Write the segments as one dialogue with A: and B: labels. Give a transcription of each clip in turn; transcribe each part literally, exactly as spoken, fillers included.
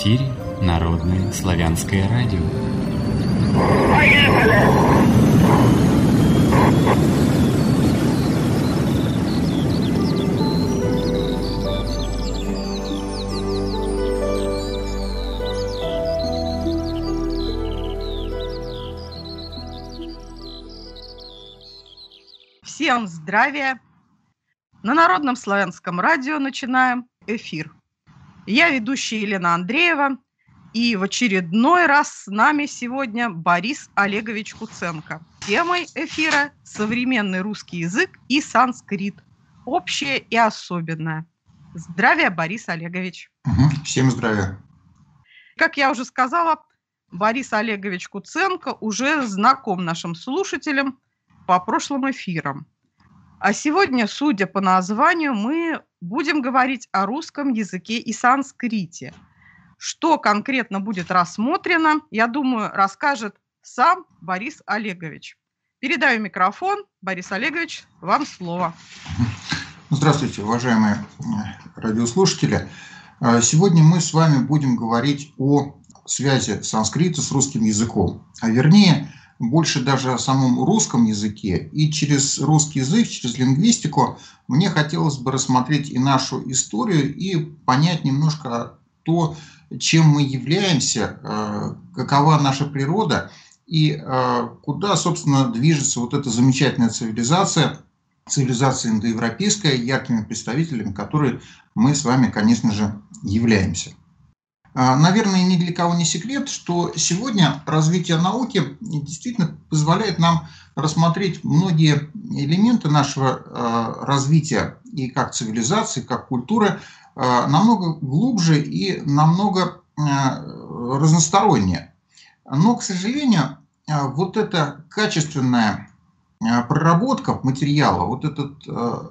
A: эфире Народное славянское радио.
B: Всем здравия! На Народном славянском радио начинаем эфир. Я ведущая Елена Андреева, и в очередной раз с нами сегодня Борис Олегович Куценко. Темой эфира – современный русский язык и санскрит. Общее и особенное. Здравия, Борис Олегович.
C: Угу, всем здравия.
B: Как я уже сказала, Борис Олегович Куценко уже знаком нашим слушателям по прошлым эфирам. А сегодня, судя по названию, мы будем говорить о русском языке и санскрите. Что конкретно будет рассмотрено, я думаю, расскажет сам Борис Олегович. Передаю микрофон. Борис Олегович, вам слово.
C: Здравствуйте, уважаемые радиослушатели. Сегодня мы с вами будем говорить о связи санскрита с русским языком, а вернее, больше даже о самом русском языке. И через русский язык, через лингвистику мне хотелось бы рассмотреть и нашу историю, и понять немножко то, чем мы являемся, какова наша природа, и куда, собственно, движется вот эта замечательная цивилизация, цивилизация индоевропейская, яркими представителями которой мы с вами, конечно же, являемся. Наверное, ни для кого не секрет, что сегодня развитие науки действительно позволяет нам рассмотреть многие элементы нашего развития и как цивилизации, как культуры намного глубже и намного разностороннее. Но, к сожалению, вот эта качественная проработка материала, вот этот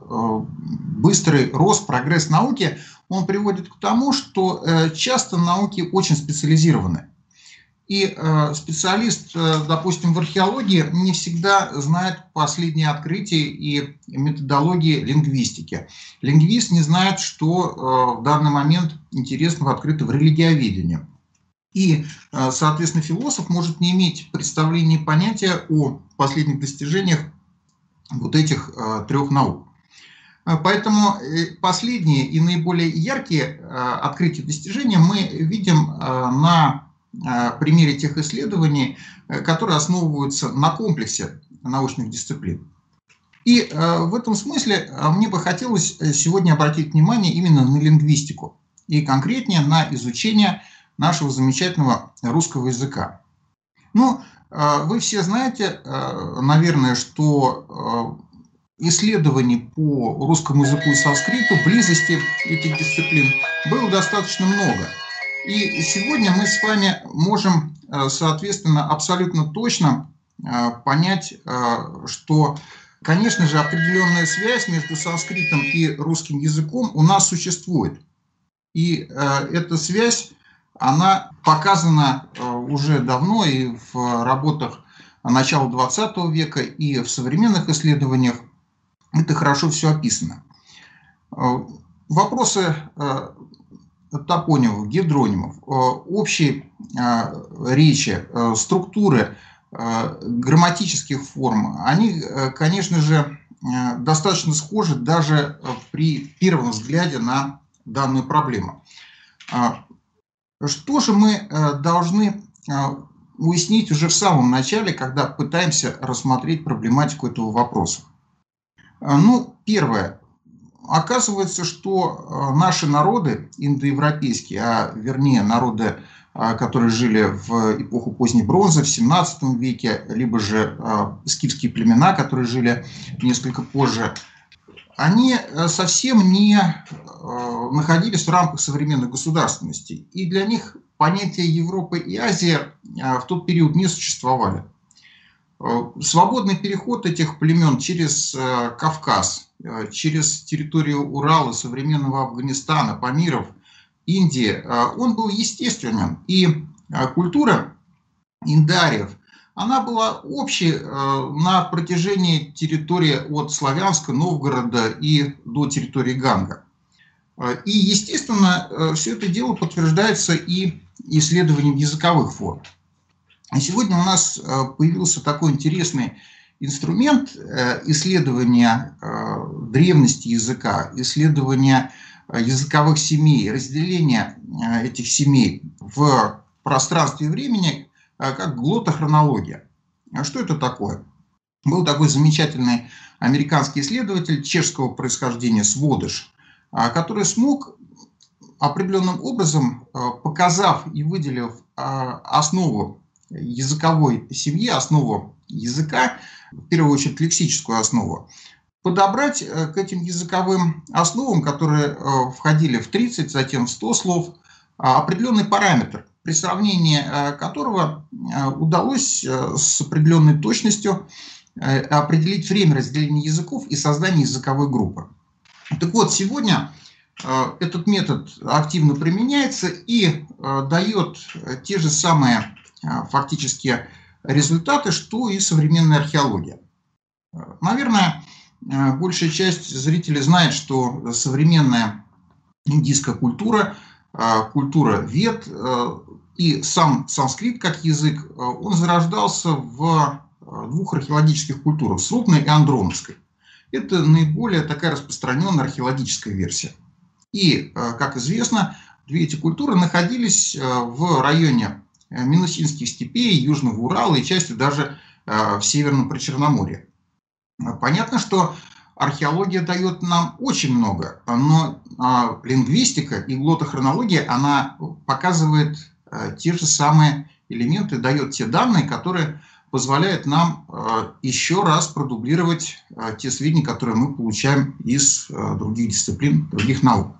C: быстрый рост, прогресс науки, он приводит к тому, что часто науки очень специализированы. И специалист, допустим, в археологии не всегда знает последние открытия и методологии лингвистики. Лингвист не знает, что в данный момент интересного открыто в религиоведении. И, соответственно, философ может не иметь представления и понятия о последних достижениях вот этих трех наук. Поэтому последние и наиболее яркие открытия и достижения мы видим на примере тех исследований, которые основываются на комплексе научных дисциплин. И в этом смысле мне бы хотелось сегодня обратить внимание именно на лингвистику, и конкретнее на изучение нашего замечательного русского языка. Ну, вы все знаете, наверное, что исследований по русскому языку и санскриту, близости этих дисциплин было достаточно много. И сегодня мы с вами можем, соответственно, абсолютно точно понять, что, конечно же, определенная связь между санскритом и русским языком у нас существует. И эта связь, она показана уже давно и в работах начала двадцатого века, и в современных исследованиях. Это хорошо все описано. Вопросы топонимов, гидронимов, общей речи, структуры, грамматических форм, они, конечно же, достаточно схожи даже при первом взгляде на данную проблему. Что же мы должны уяснить уже в самом начале, когда пытаемся рассмотреть проблематику этого вопроса? Ну, первое. Оказывается, что наши народы индоевропейские, а вернее народы, которые жили в эпоху поздней бронзы, в семнадцатом веке, либо же скифские племена, которые жили несколько позже, они совсем не находились в рамках современной государственности. И для них понятия Европы и Азии в тот период не существовали. Свободный переход этих племен через Кавказ, через территорию Урала, современного Афганистана, Памиров, Индии, он был естественным. И культура индариев, она была общей на протяжении территории от Славянска, Новгорода и до территории Ганга. И, естественно, все это дело подтверждается и исследованием языковых форм. И сегодня у нас появился такой интересный инструмент исследования древности языка, исследования языковых семей, разделения этих семей в пространстве и времени, как глоттохронология. А что это такое? Был такой замечательный американский исследователь чешского происхождения Сводыш, который смог определенным образом, показав и выделив основу языковой семьи, основу языка, в первую очередь лексическую основу, подобрать к этим языковым основам, которые входили в тридцать, затем в сто слов, определенный параметр, при сравнении которого удалось с определенной точностью определить время разделения языков и создания языковой группы. Так вот, сегодня этот метод активно применяется и дает те же самые фактически результаты, что и современная археология. Наверное, большая часть зрителей знает, что современная индийская культура, культура Вед и сам санскрит как язык, он зарождался в двух археологических культурах, Срубной и Андроновской. Это наиболее такая распространенная археологическая версия. И, как известно, две эти культуры находились в районе Минусинских степей, Южного Урала и частью даже в Северном Причерноморье. Понятно, что археология дает нам очень много, но лингвистика и глоттохронология, она показывает те же самые элементы, дает те данные, которые позволяют нам еще раз продублировать те сведения, которые мы получаем из других дисциплин, других наук.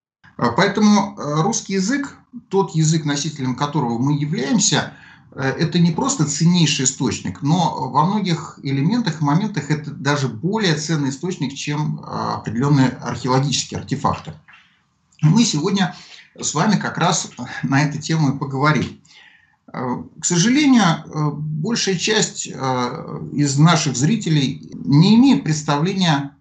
C: Поэтому русский язык, тот язык, носителем которого мы являемся, это не просто ценнейший источник, но во многих элементах и моментах это даже более ценный источник, чем определенные археологические артефакты. Мы сегодня с вами как раз на эту тему и поговорим. К сожалению, большая часть из наших зрителей не имеет представления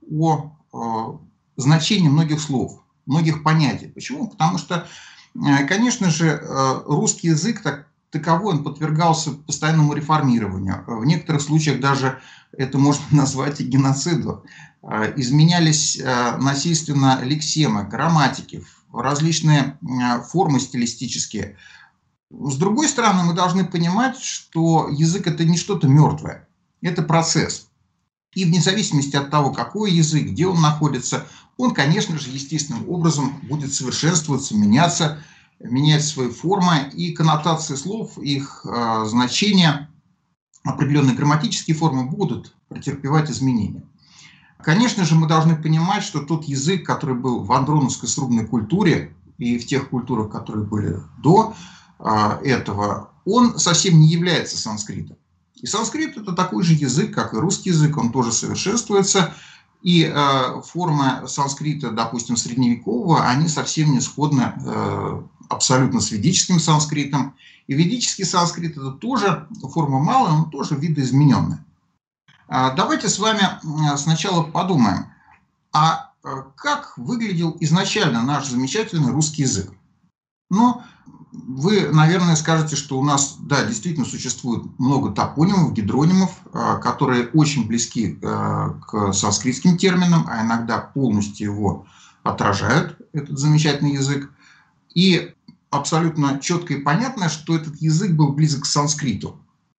C: о значении многих слов, многих понятий. Почему? Потому что, конечно же, русский язык так таковой, он подвергался постоянному реформированию. В некоторых случаях даже это можно назвать и геноцидом. Изменялись насильственно лексемы, грамматики, различные формы стилистические. С другой стороны, мы должны понимать, что язык – это не что-то мертвое, это процесс. И вне зависимости от того, какой язык, где он находится, он, конечно же, естественным образом будет совершенствоваться, меняться, менять свои формы и коннотации слов, их э, значения, определенные грамматические формы будут претерпевать изменения. Конечно же, мы должны понимать, что тот язык, который был в андроновской срубной культуре и в тех культурах, которые были до э, этого, он совсем не является санскритом. И санскрит – это такой же язык, как и русский язык, он тоже совершенствуется. И э, формы санскрита, допустим, средневекового, они совсем не сходны э, абсолютно с ведическим санскритом. И ведический санскрит – это тоже форма малая, но тоже видоизмененная. Э, давайте с вами сначала подумаем, а как выглядел изначально наш замечательный русский язык? Ну, вы, наверное, скажете, что у нас, да, действительно существует много топонимов, гидронимов, которые очень близки к санскритским терминам, а иногда полностью его отражают, этот замечательный язык. И абсолютно четко и понятно, что этот язык был близок к санскриту.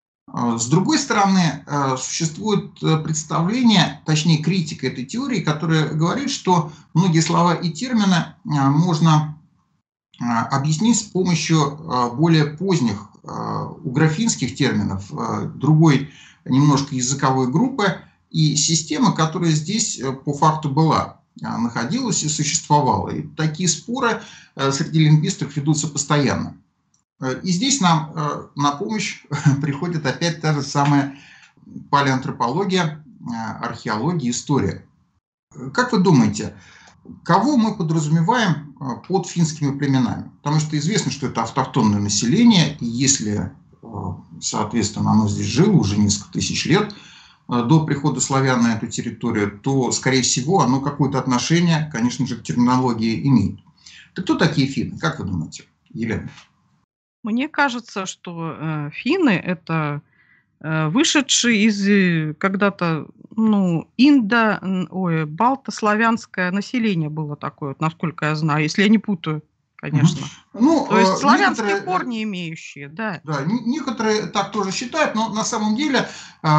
C: С другой стороны, существует представление, точнее критика этой теории, которая говорит, что многие слова и термины можно объяснить с помощью более поздних уграфинских терминов, другой немножко языковой группы и системы, которая здесь по факту была, находилась и существовала. И такие споры среди лингвистов ведутся постоянно. И здесь нам на помощь приходит опять та же самая палеоантропология, археология, история. Как вы думаете, кого мы подразумеваем под финскими племенами? Потому что известно, что это автохтонное население, и если, соответственно, оно здесь жило уже несколько тысяч лет, до прихода славян на эту территорию, то, скорее всего, оно какое-то отношение, конечно же, к терминологии имеет. Так кто такие финны? Как вы думаете, Елена?
B: Мне кажется, что э, финны это э, вышедшие из э, когда-то, ну, индо, н- ой, балтославянское население было такое, вот, насколько я знаю, если я не путаю, конечно.
C: Ну,
B: То есть
C: э,
B: славянские
C: некоторые, э,
B: корни имеющие, да.
C: да, не- некоторые так тоже считают, но на самом деле э,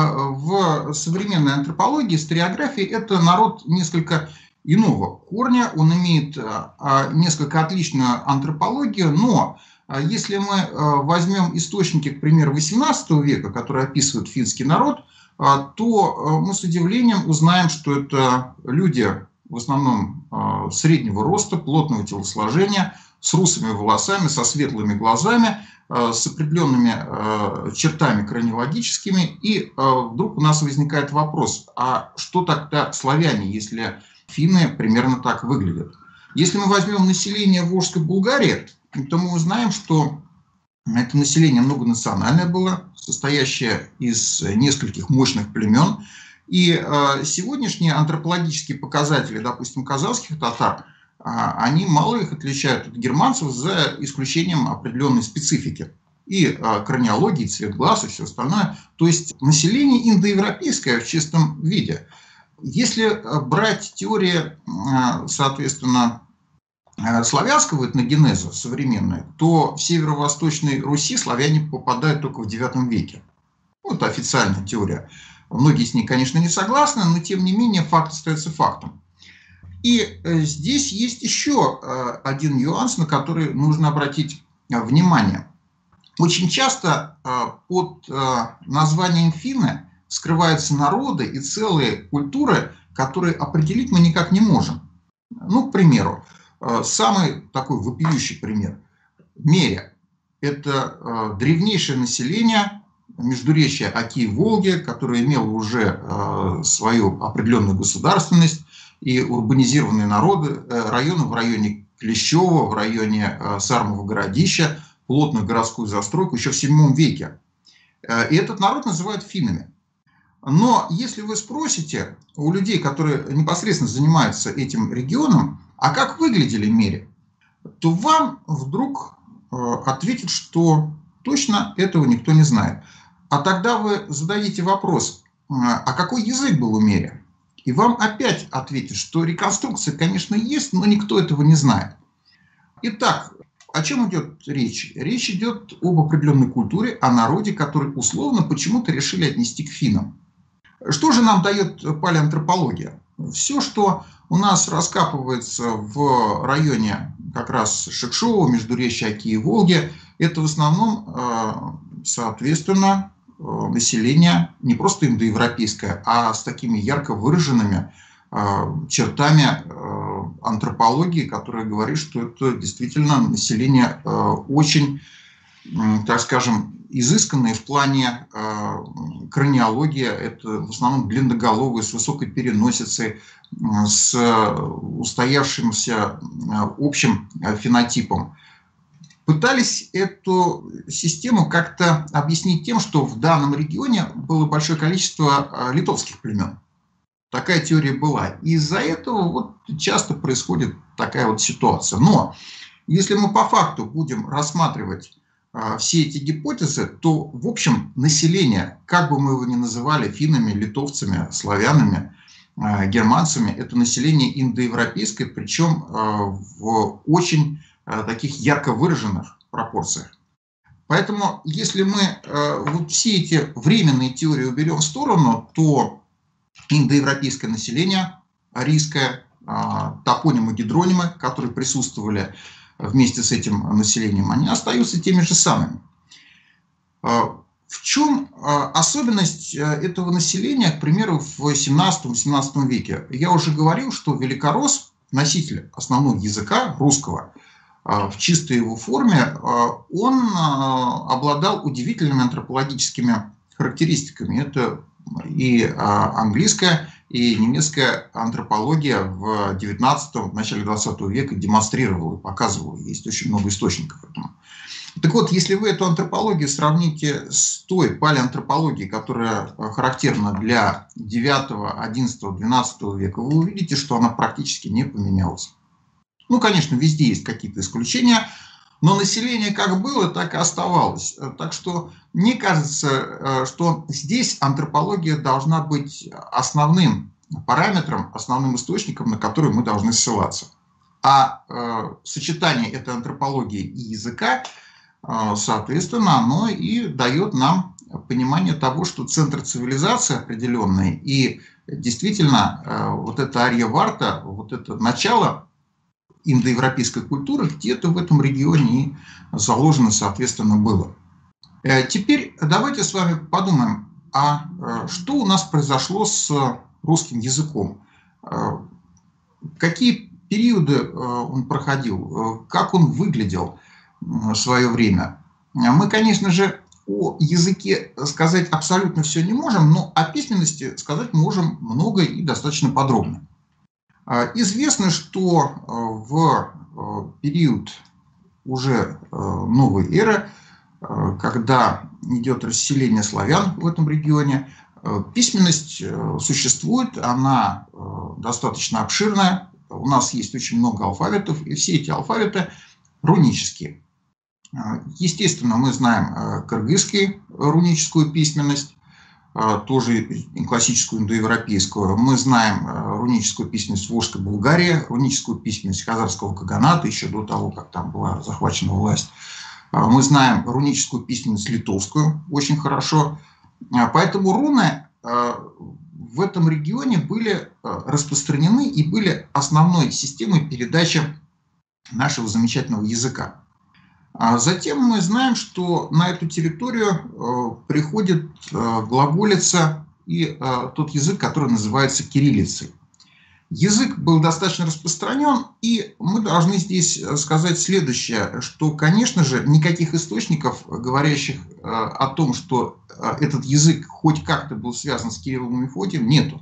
C: в современной антропологии, историографии это народ несколько иного корня, он имеет э, а, несколько отличную антропологию, но э, если мы э, возьмем источники, к примеру, восемнадцатого века, которые описывают финский народ, э, то э, мы с удивлением узнаем, что это люди в основном э, среднего роста, плотного телосложения, с русыми волосами, со светлыми глазами, с определенными чертами краниологическими. И вдруг у нас возникает вопрос, а что тогда славяне, если финны примерно так выглядят? Если мы возьмем население Волжской Булгарии, то мы узнаем, что это население многонациональное было, состоящее из нескольких мощных племен. И сегодняшние антропологические показатели, допустим, казахских татар, они мало их отличают от германцев, за исключением определенной специфики. И краниологии, цвет глаз и все остальное. То есть население индоевропейское в чистом виде. Если брать теории, соответственно, славянского этногенеза современной, то в северо-восточной Руси славяне попадают только в девятом веке. Вот это официальная теория. Многие с ней, конечно, не согласны, но тем не менее факт остается фактом. И здесь есть еще один нюанс, на который нужно обратить внимание. Очень часто под названием финны скрываются народы и целые культуры, которые определить мы никак не можем. Ну, к примеру, самый такой вопиющий пример. Меря – это древнейшее население междуречья Оки и Волги, которое имело уже свою определенную государственность, и урбанизированные народы, районы в районе Клещева, в районе Сармова городища, плотную городскую застройку еще в седьмом веке. И этот народ называют финнами. Но если вы спросите у людей, которые непосредственно занимаются этим регионом, а как выглядели мере, то вам вдруг ответят, что точно этого никто не знает. А тогда вы зададите вопрос, а какой язык был у мере? И вам опять ответят, что реконструкция, конечно, есть, но никто этого не знает. Итак, о чем идет речь? Речь идет об определенной культуре, о народе, который условно почему-то решили отнести к финнам. Что же нам дает палеоантропология? Все, что у нас раскапывается в районе как раз Шекшова, междуречья Оки и Волги, это в основном, соответственно, население не просто индоевропейское, а с такими ярко выраженными чертами антропологии, которая говорит, что это действительно население очень, так скажем, изысканное в плане краниологии. Это в основном длинноголовые, с высокой переносицей, с устоявшимся общим фенотипом. Пытались эту систему как-то объяснить тем, что в данном регионе было большое количество литовских племен. Такая теория была. И из-за этого вот часто происходит такая вот ситуация. Но если мы по факту будем рассматривать а, все эти гипотезы, то в общем население, как бы мы его ни называли, финнами, литовцами, славянами, а, германцами, это население индоевропейское, причем а, в очень таких ярко выраженных пропорциях. Поэтому, если мы э, вот все эти временные теории уберем в сторону, то индоевропейское население, арийское, э, топонимы, гидронимы, которые присутствовали вместе с этим населением, они остаются теми же самыми. Э, в чем э, особенность этого населения, к примеру, в семнадцатом-восемнадцатом веке? Я уже говорил, что великорос, носитель основного языка русского, в чистой его форме, он обладал удивительными антропологическими характеристиками. Это и английская, и немецкая антропология в девятнадцатом, в начале двадцатого века демонстрировала и показывала. Есть очень много источников этому. Так вот, если вы эту антропологию сравните с той палеоантропологией, которая характерна для девятого, одиннадцатого, двенадцатого века, вы увидите, что она практически не поменялась. Ну, конечно, везде есть какие-то исключения, но население как было, так и оставалось. Так что мне кажется, что здесь антропология должна быть основным параметром, основным источником, на который мы должны ссылаться. А э, сочетание этой антропологии и языка, э, соответственно, оно и дает нам понимание того, что центр цивилизации определенный, и действительно э, вот эта арья-варта, вот это начало индоевропейской культуры где-то в этом регионе и заложено, соответственно, было. Э, теперь давайте с вами подумаем, а э, что у нас произошло с русским языком? Э, какие периоды он проходил, как он выглядел в свое время. Мы, конечно же, о языке сказать абсолютно все не можем, но о письменности сказать можем много и достаточно подробно. Известно, что в период уже новой эры, когда идет расселение славян в этом регионе, письменность существует, она достаточно обширная. У нас есть очень много алфавитов, и все эти алфавиты рунические. Естественно, мы знаем кыргызский руническую письменность, тоже классическую индоевропейскую. Мы знаем руническую письменность Волжской Булгарии, руническую письменность Хазарского каганата, еще до того, как там была захвачена власть. Мы знаем руническую письменность литовскую очень хорошо. Поэтому руны в этом регионе были распространены и были основной системой передачи нашего замечательного языка. Затем мы знаем, что на эту территорию приходит глаголица и тот язык, который называется кириллицей. Язык был достаточно распространен, и мы должны здесь сказать следующее, что, конечно же, никаких источников, говорящих о том, что этот язык хоть как-то был связан с Кириллом и Мефодием, нету.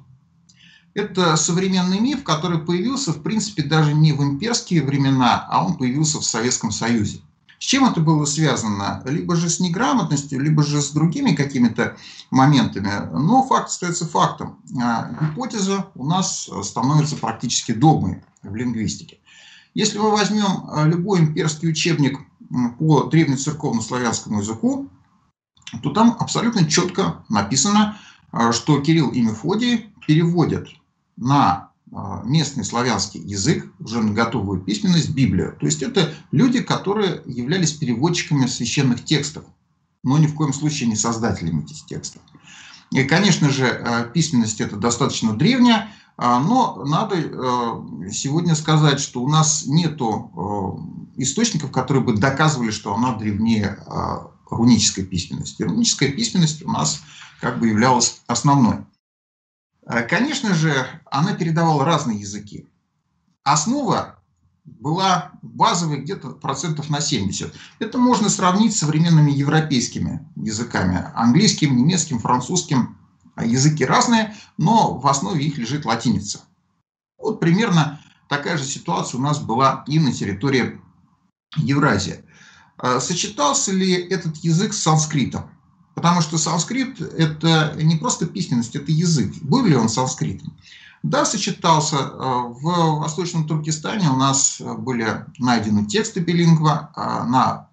C: Это современный миф, который появился, в принципе, даже не в имперские времена, а он появился в Советском Союзе. С чем это было связано? Либо же с неграмотностью, либо же с другими какими-то моментами. Но факт остается фактом. Гипотеза у нас становится практически догмой в лингвистике. Если мы возьмем любой имперский учебник по древнецерковно-славянскому языку, то там абсолютно четко написано, что Кирилл и Мефодий переводят на местный славянский язык, уже на готовую письменность, Библию. То есть это люди, которые являлись переводчиками священных текстов, но ни в коем случае не создателями этих текстов. И, конечно же, письменность это достаточно древняя, но надо сегодня сказать, что у нас нету источников, которые бы доказывали, что она древнее рунической письменности. Руническая письменность у нас как бы являлась основной. Конечно же, она передавала разные языки. Основа была базовой где-то процентов на семьдесят. Это можно сравнить с современными европейскими языками. Английским, немецким, французским. Языки разные, но в основе их лежит латиница. Вот примерно такая же ситуация у нас была и на территории Евразии. Сочетался ли этот язык с санскритом? Потому что санскрит – это не просто письменность, это язык. Был ли он санскритом? Да, сочетался. В Восточном Туркестане у нас были найдены тексты билингва, на,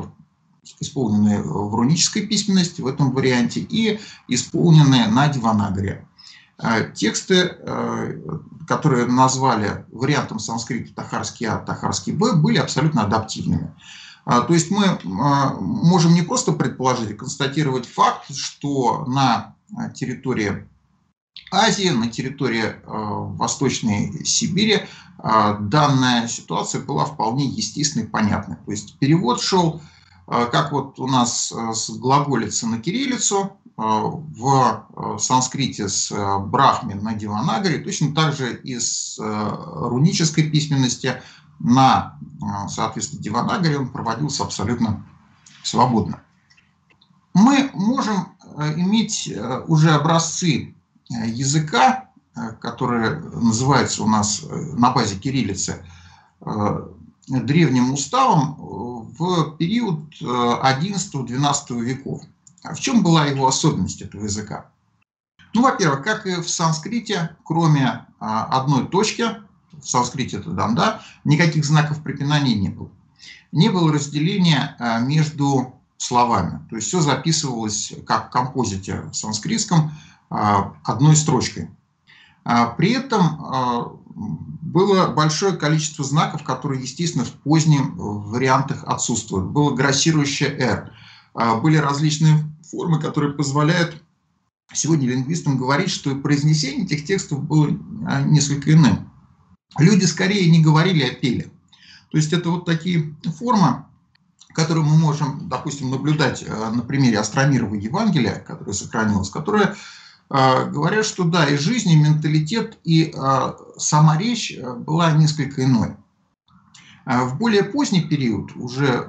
C: исполненные в рунической письменности в этом варианте и исполненные на деванагаре. Тексты, которые назвали вариантом санскрита тахарский А, тахарский Б, были абсолютно адаптивными. То есть мы можем не просто предположить, а констатировать факт, что на территории Азии, на территории Восточной Сибири данная ситуация была вполне естественной и понятной. То есть перевод шел, как вот у нас с глаголицы на кириллицу, в санскрите с брахми на деванагаре, точно так же и с рунической письменности на, соответственно, деванагаре он проводился абсолютно свободно. Мы можем иметь уже образцы языка, которые называются у нас на базе кириллицы древним уставом в период одиннадцатого-двенадцатого веков. В чем была его особенность этого языка? Ну, во-первых, как и в санскрите, кроме одной точки, в санскрите это данда, никаких знаков препинания не было. Не было разделения между словами. То есть все записывалось как в композите в санскритском одной строчкой. При этом было большое количество знаков, которые, естественно, в поздних вариантах отсутствуют. Было грассирующее «р». Были различные формы, которые позволяют сегодня лингвистам говорить, что произнесение этих текстов было несколько иным. Люди скорее не говорили, а пели. То есть это вот такие формы, которые мы можем, допустим, наблюдать на примере Остромирова Евангелия, которое сохранилось, которое э, говорят, что да, и жизнь, и менталитет, и э, сама речь была несколько иной. В более поздний период, уже э,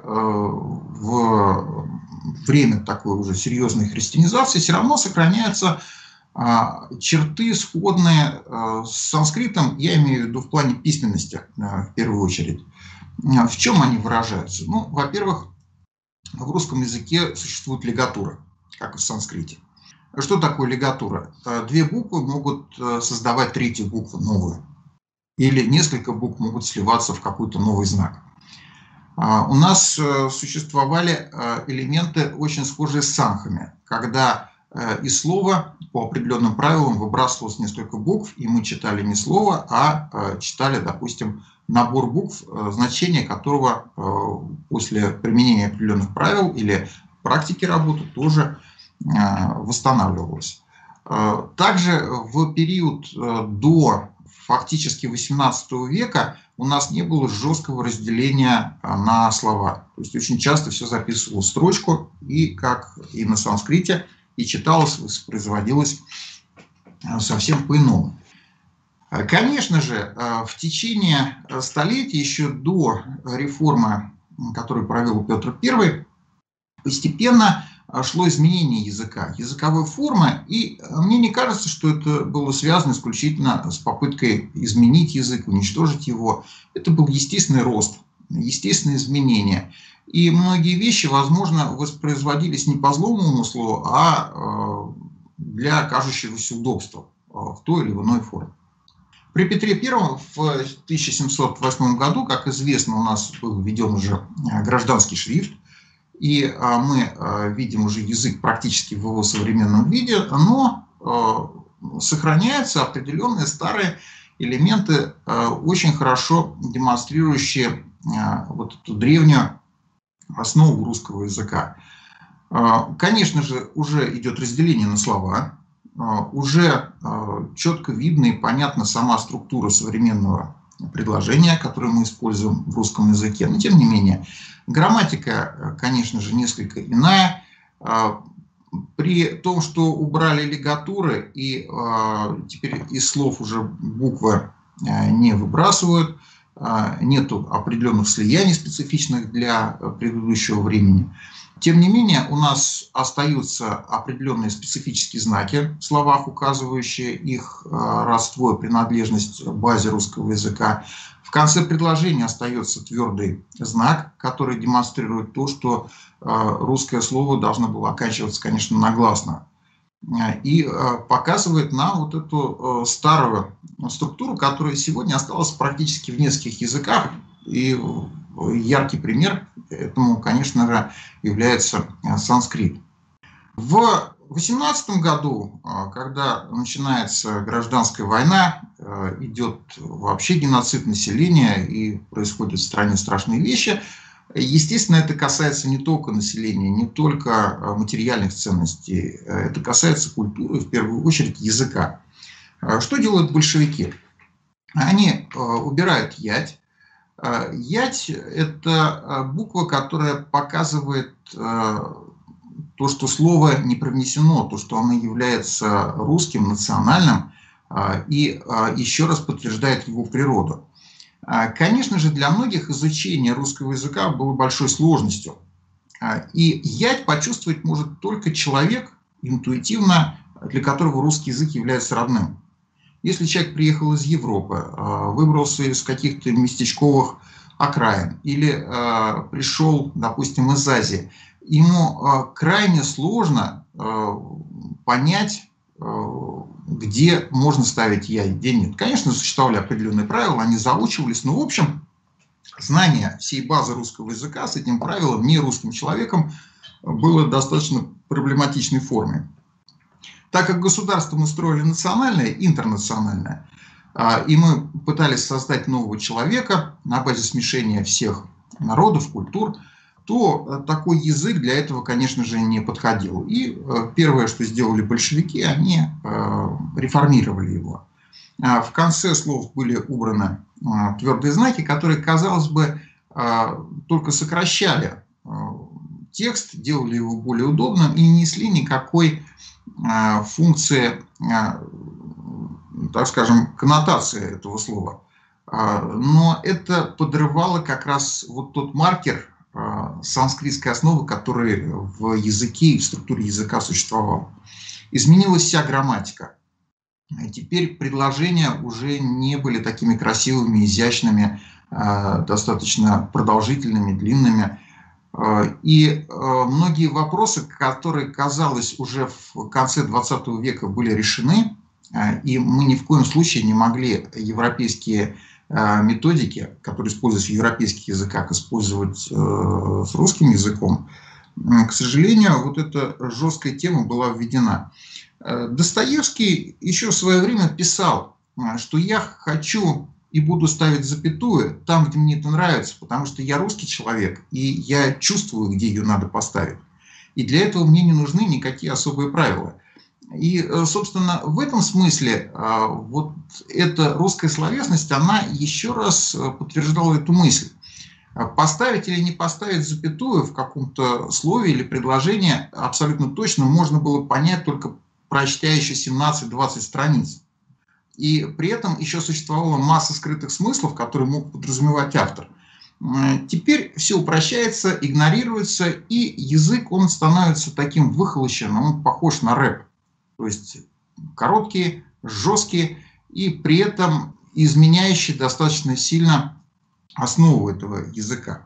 C: в время такой уже серьезной христианизации, все равно сохраняются э, черты, сходные э, с санскритом, я имею в виду в плане письменности, э, в первую очередь. В чем они выражаются? Ну, во-первых, в русском языке существует лигатура, как и в санскрите. Что такое лигатура? Две буквы могут создавать третью букву, новую. Или несколько букв могут сливаться в какой-то новый знак. У нас существовали элементы, очень схожие с санхами, когда из слова по определенным правилам выбрасывалось несколько букв, и мы читали не слово, а читали, допустим, набор букв, значение которого после применения определенных правил или практики работы тоже восстанавливалось. Также в период до фактически восемнадцатого века у нас не было жесткого разделения на слова. То есть очень часто все записывалось в строчку, и как и на санскрите, и читалось, воспроизводилось совсем по-иному. Конечно же, в течение столетий, еще до реформы, которую провел Петр Первый, постепенно шло изменение языка, языковой формы, и мне не кажется, что это было связано исключительно с попыткой изменить язык, уничтожить его. Это был естественный рост, естественные изменения. И многие вещи, возможно, воспроизводились не по злому умыслу, а для кажущегося удобства в той или иной форме. При Петре Первом в тысяча семьсот восьмом году, как известно, у нас был введен уже гражданский шрифт, и мы видим уже язык практически в его современном виде, но сохраняются определенные старые элементы, очень хорошо демонстрирующие вот эту древнюю основу русского языка. Конечно же, уже идет разделение на слова, уже четко видно и понятна сама структура современного предложения, которое мы используем в русском языке. Но тем не менее, грамматика, конечно же, несколько иная. При том, что убрали лигатуры и теперь из слов уже буквы не выбрасывают, нету определенных слияний специфичных для предыдущего времени. Тем не менее, у нас остаются определенные специфические знаки в словах, указывающие их родство и принадлежность к базе русского языка. В конце предложения остается твердый знак, который демонстрирует то, что русское слово должно было оканчиваться, конечно, на гласное. И показывает нам вот эту старую структуру, которая сегодня осталась практически в нескольких языках. И яркий пример этому, конечно же, является санскрит. В восемнадцатом году, когда начинается гражданская война, идет вообще геноцид населения и происходят в стране страшные вещи, естественно, это касается не только населения, не только материальных ценностей, это касается культуры, в первую очередь языка. Что делают большевики? Они убирают ять. Ять – это буква, которая показывает то, что слово не привнесено, то, что оно является русским, национальным, и еще раз подтверждает его природу. Конечно же, для многих изучение русского языка было большой сложностью. И ять почувствовать может только человек интуитивно, для которого русский язык является родным. Если человек приехал из Европы, выбрался из каких-то местечковых окраин или э, пришел, допустим, из Азии, ему э, крайне сложно э, понять, э, где можно ставить я и где нет. Конечно, существовали определенные правила, они заучивались, но в общем знание всей базы русского языка с этим правилом не русским человеком было достаточно проблематичной формой. Так как государство мы строили национальное, интернациональное, и мы пытались создать нового человека на базе смешения всех народов, культур, то такой язык для этого, конечно же, не подходил. И первое, что сделали большевики, они реформировали его. В конце слов были убраны твердые знаки, которые, казалось бы, только сокращали текст, делали его более удобным и не несли никакой функции, так скажем, коннотации этого слова. Но это подрывало как раз вот тот маркер санскритской основы, который в языке и в структуре языка существовал. Изменилась вся грамматика. Теперь предложения уже не были такими красивыми, изящными, достаточно продолжительными, длинными. И многие вопросы, которые, казалось, уже в конце двадцатого века были решены, и мы ни в коем случае не могли европейские методики, которые используются в европейских языках, использовать с русским языком, к сожалению, вот эта жесткая тема была введена. Достоевский еще в свое время писал, что я хочу и буду ставить запятую там, где мне это нравится, потому что я русский человек, и я чувствую, где ее надо поставить. И для этого мне не нужны никакие особые правила. И, собственно, в этом смысле вот эта русская словесность, она еще раз подтверждала эту мысль. Поставить или не поставить запятую в каком-то слове или предложении абсолютно точно можно было понять, только прочтя еще семнадцать-двадцать страниц. И при этом еще существовала масса скрытых смыслов, которые мог подразумевать автор. Теперь все упрощается, игнорируется, и язык, он становится таким выхолощенным, он похож на рэп. То есть короткие, жесткие и при этом изменяющие достаточно сильно основу этого языка.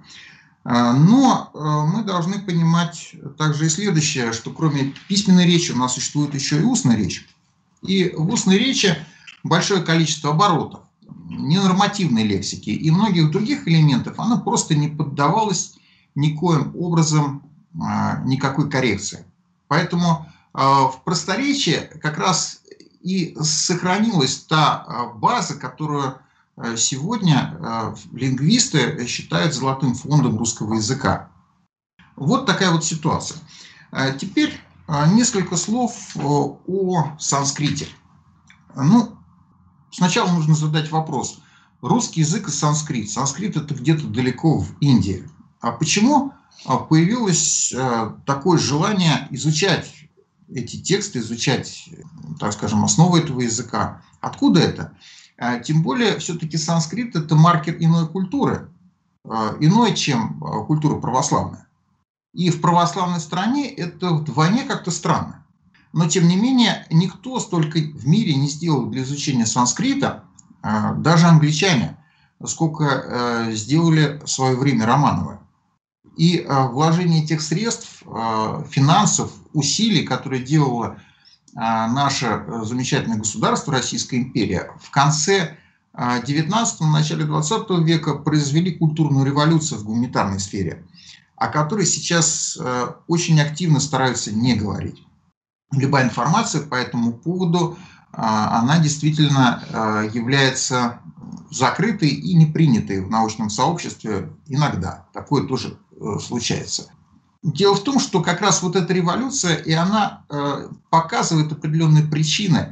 C: Но мы должны понимать также и следующее, что кроме письменной речи у нас существует еще и устная речь. И в устной речи большое количество оборотов, ненормативной лексики и многих других элементов, она просто не поддавалась никоим образом никакой коррекции. Поэтому в просторечии как раз и сохранилась та база, которую сегодня лингвисты считают золотым фондом русского языка. Вот такая вот ситуация. Теперь несколько слов о санскрите. Ну, сначала нужно задать вопрос. Русский язык и санскрит. Санскрит – это где-то далеко в Индии. А почему появилось такое желание изучать эти тексты, изучать, так скажем, основы этого языка? Откуда это? Тем более, все-таки санскрит – это маркер иной культуры, иной, чем культура православная. И в православной стране это вдвойне как-то странно. Но, тем не менее, никто столько в мире не сделал для изучения санскрита, даже англичане, сколько сделали в свое время Романовы. И вложение этих средств, финансов, усилий, которые делало наше замечательное государство, Российская империя, в конце девятнадцатого, начале двадцатого века произвели культурную революцию в гуманитарной сфере, о которой сейчас очень активно стараются не говорить. Любая информация по этому поводу, она действительно является закрытой и не принятой в научном сообществе иногда. Такое тоже случается. Дело в том, что как раз вот эта революция, и она показывает определенные причины.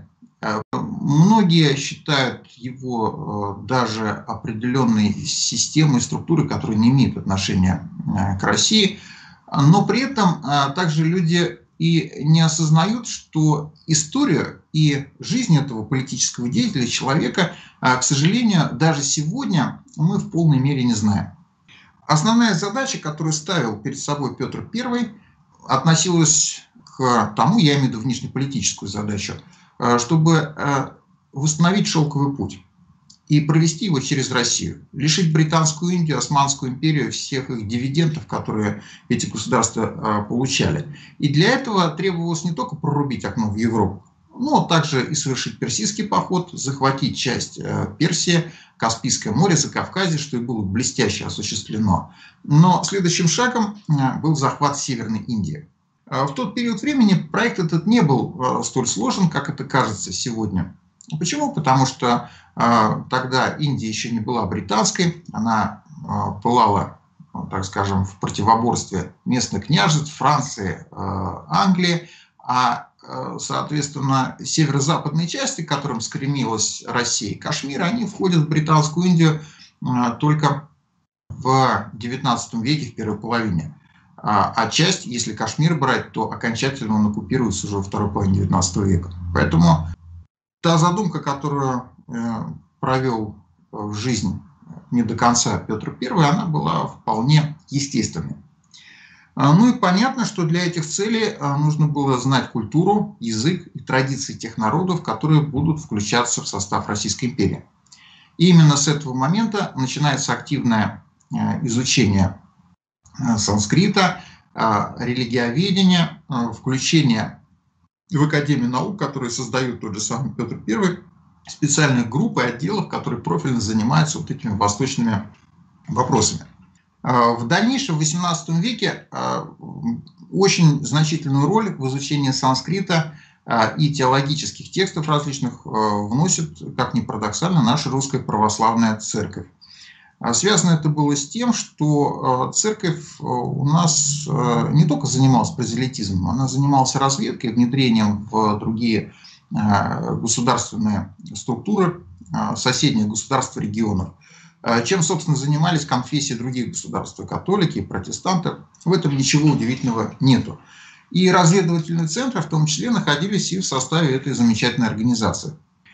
C: Многие считают его даже определенной системой, структурой, которая не имеет отношения к России, но при этом также люди и не осознают, что историю и жизнь этого политического деятеля, человека, к сожалению, даже сегодня мы в полной мере не знаем. Основная задача, которую ставил перед собой Петр Первый, относилась к тому, я имею в виду внешнеполитическую задачу, чтобы восстановить шелковый путь. и провести его через Россию, лишить Британскую Индию, Османскую империю всех их дивидендов, которые эти государства получали. И для этого требовалось не только прорубить окно в Европу, но также и совершить персидский поход, захватить часть Персии, Каспийское море, Закавказье, что и было блестяще осуществлено. Но следующим шагом был захват Северной Индии. В тот период времени проект этот не был столь сложен, как это кажется сегодня. Почему? Потому что э, тогда Индия еще не была британской, она э, пылала, ну, так скажем, в противоборстве местных княжеств Франции, э, Англии, а, э, соответственно, северо-западные части, к которым стремилась Россия, Кашмир, они входят в британскую Индию э, только в девятнадцатом веке, в первой половине. А, а часть, если Кашмир брать, то окончательно он оккупируется уже во второй половине девятнадцатого века. Поэтому та задумка, которую э, провел в жизнь не до конца Петр Первый, она была вполне естественной. А, ну и понятно, что для этих целей а, нужно было знать культуру, язык и традиции тех народов, которые будут включаться в состав Российской империи. И именно с этого момента начинается активное э, изучение э, санскрита, э, религиоведения, э, включение в Академию наук, которые создают тот же самый Петр Первый, специальных групп и отделов, которые профильно занимаются вот этими восточными вопросами. В дальнейшем, в восемнадцатом веке, очень значительную роль в изучении санскрита и теологических текстов различных вносит, как ни парадоксально, наша русская православная церковь. Связано это было с тем, что церковь у нас не только занималась прозелитизмом, она занималась разведкой, внедрением в другие государственные структуры соседних государств, регионов, чем, собственно, занимались конфессии других государств, католики и протестанты. В этом ничего удивительного нету. И разведывательные центры в том числе находились и в составе этой замечательной организации.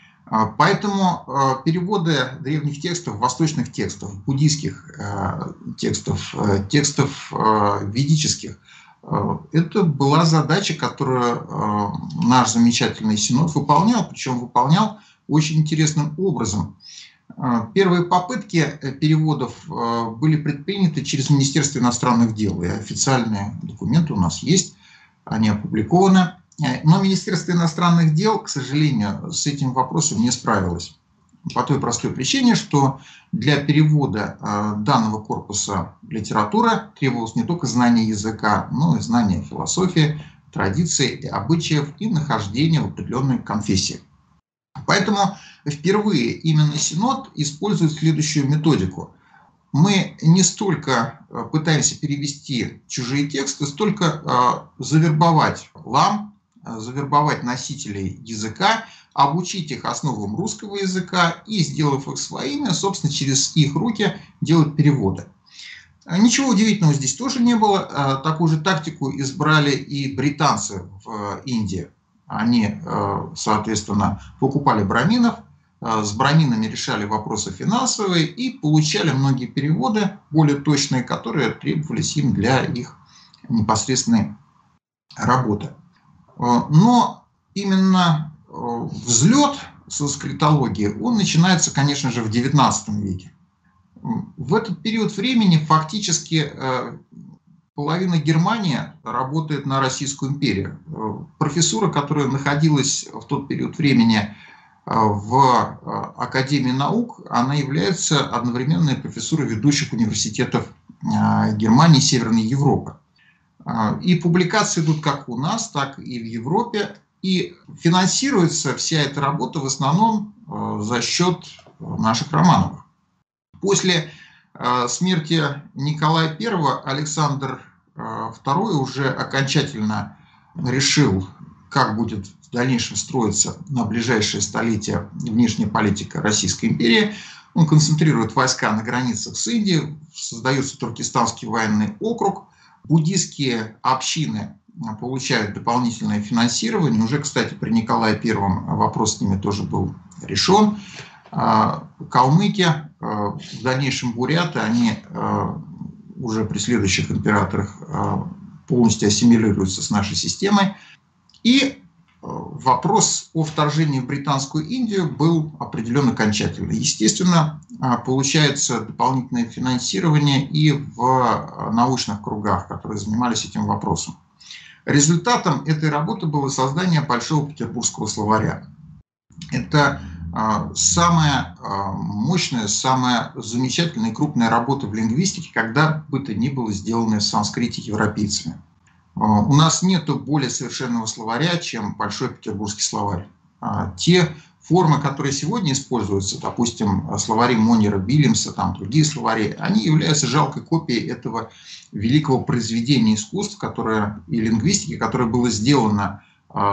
C: Поэтому переводы древних текстов, восточных текстов, буддийских текстов, текстов ведических, это была задача, которую наш замечательный Синод выполнял, причем выполнял очень интересным образом. Первые попытки переводов были предприняты через Министерство иностранных дел, и официальные документы у нас есть, они опубликованы. Но Министерство иностранных дел, к сожалению, с этим вопросом не справилось. По той простой причине, что для перевода данного корпуса литературы требовалось не только знание языка, но и знание философии, традиций, обычаев и нахождение в определенной конфессии. Поэтому впервые именно Синод использует следующую методику. Мы не столько пытаемся перевести чужие тексты, столько завербовать лам, завербовать носителей языка, обучить их основам русского языка и, сделав их своими, собственно, через их руки делать переводы. Ничего удивительного здесь тоже не было. Такую же тактику избрали и британцы в Индии. Они, соответственно, покупали браминов, с браминами решали вопросы финансовые и получали многие переводы, более точные, которые требовались им для их непосредственной работы. Но именно взлет санскритологии, он начинается, конечно же, в девятнадцатом веке. В этот период времени фактически половина Германии работает на Российскую империю. Профессура, которая находилась в тот период времени в Академии наук, она является одновременной профессурой ведущих университетов Германии и Северной Европы. И публикации идут как у нас, так и в Европе. И финансируется вся эта работа в основном за счет наших Романовых. После смерти Николая Первого Александр Второй уже окончательно решил, как будет в дальнейшем строиться на ближайшее столетие внешняя политика Российской империи. Он концентрирует войска на границах с Индией, создается Туркестанский военный округ, буддийские общины получают дополнительное финансирование. Уже, кстати, при Николае Первом вопрос с ними тоже был решен. Калмыки, в дальнейшем буряты, они уже при следующих императорах полностью ассимилируются с нашей системой. И вопрос о вторжении в Британскую Индию был определен окончательно. Естественно, получается дополнительное финансирование и в научных кругах, которые занимались этим вопросом. Результатом этой работы было создание Большого петербургского словаря. Это самая мощная, самая замечательная и крупная работа в лингвистике, когда бы то ни было сделанная в санскрите европейцами. У нас нет более совершенного словаря, чем Большой петербургский словарь. Те формы, которые сегодня используются, допустим, словари Монера, Биллимса, там другие словари, они являются жалкой копией этого великого произведения искусств, которое, и лингвистики, которое было сделано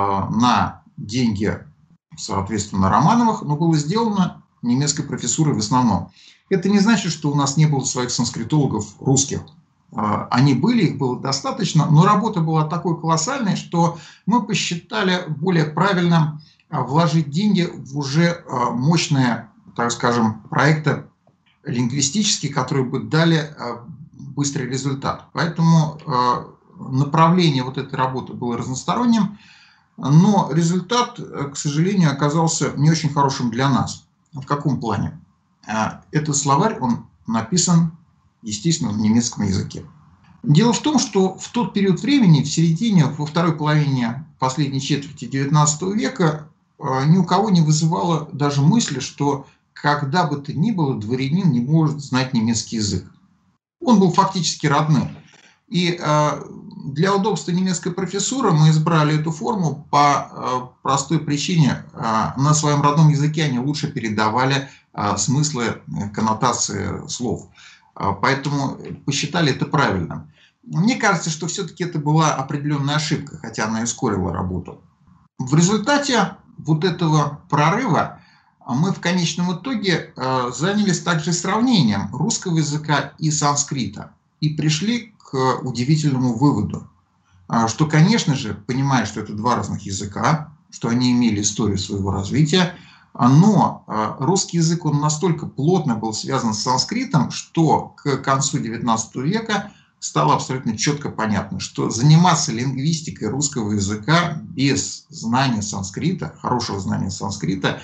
C: на деньги, соответственно, Романовых, но было сделано немецкой профессурой в основном. Это не значит, что у нас не было своих санскритологов русских. Они были, их было достаточно, но работа была такой колоссальной, что мы посчитали более правильным вложить деньги в уже мощные, так скажем, проекты лингвистические, которые бы дали быстрый результат. Поэтому направление вот этой работы было разносторонним, но результат, к сожалению, оказался не очень хорошим для нас. В каком плане? Этот словарь, он написан, естественно, на немецком языке. Дело в том, что в тот период времени, в середине, во второй половине последней четверти девятнадцатого века, ни у кого не вызывало даже мысли, что когда бы то ни было, дворянин не может знать немецкий язык. Он был фактически родным. И для удобства немецкой профессуры мы избрали эту форму по простой причине. На своем родном языке они лучше передавали смыслы, коннотации слов. Поэтому посчитали это правильным. Мне кажется, что все-таки это была определенная ошибка, хотя она и ускорила работу. В результате вот этого прорыва мы в конечном итоге занялись также сравнением русского языка и санскрита. И пришли к удивительному выводу, что, конечно же, понимая, что это два разных языка, что они имели историю своего развития, но русский язык, он настолько плотно был связан с санскритом, что к концу девятнадцатого века стало абсолютно четко понятно, что заниматься лингвистикой русского языка без знания санскрита, хорошего знания санскрита,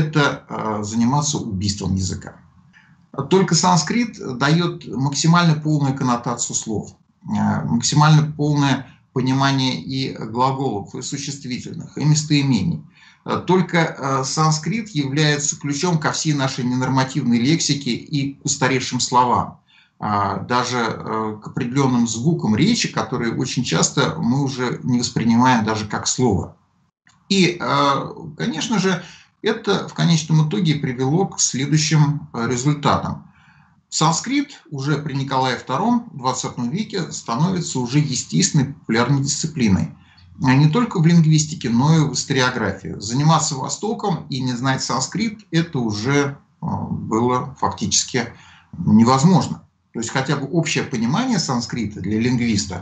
C: это заниматься убийством языка. Только санскрит дает максимально полную коннотацию слов, максимально полное понимание и глаголов, и существительных, и местоимений. Только санскрит является ключом ко всей нашей ненормативной лексике и к устаревшим словам, даже к определенным звукам речи, которые очень часто мы уже не воспринимаем даже как слово. И, конечно же, это в конечном итоге привело к следующим результатам. Санскрит уже при Николае втором в двадцатом веке становится уже естественной популярной дисциплиной. Не только в лингвистике, но и в историографии. Заниматься Востоком и не знать санскрит – это уже было фактически невозможно. То есть хотя бы общее понимание санскрита для лингвиста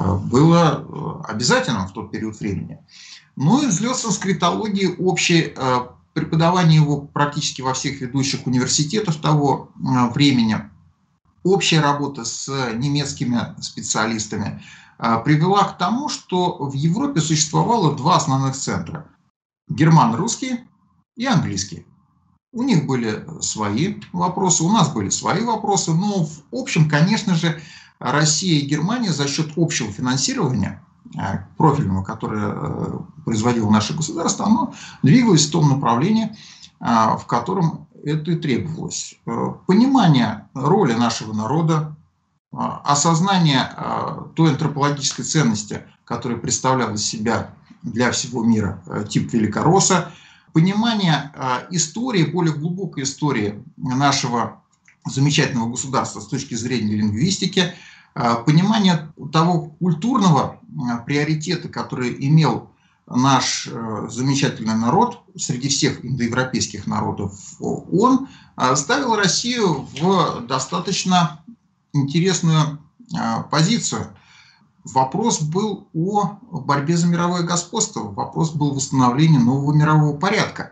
C: было обязательным в тот период времени. Ну и взлет санскритологии общий, преподавание его практически во всех ведущих университетах того времени, общая работа с немецкими специалистами привела к тому, что в Европе существовало два основных центра – германо-русский и английский. У них были свои вопросы, у нас были свои вопросы, но в общем, конечно же, Россия и Германия за счет общего финансирования профильного, которое производило наше государство, оно двигалось в том направлении, в котором это и требовалось. Понимание роли нашего народа, осознание той антропологической ценности, которая представляла из себя для всего мира тип Великоросса, понимание истории, более глубокой истории нашего замечательного государства с точки зрения лингвистики, понимание того культурного приоритета, который имел наш замечательный народ среди всех индоевропейских народов, он ставил Россию в достаточно интересную позицию. Вопрос был о борьбе за мировое господство, вопрос был восстановления нового мирового порядка.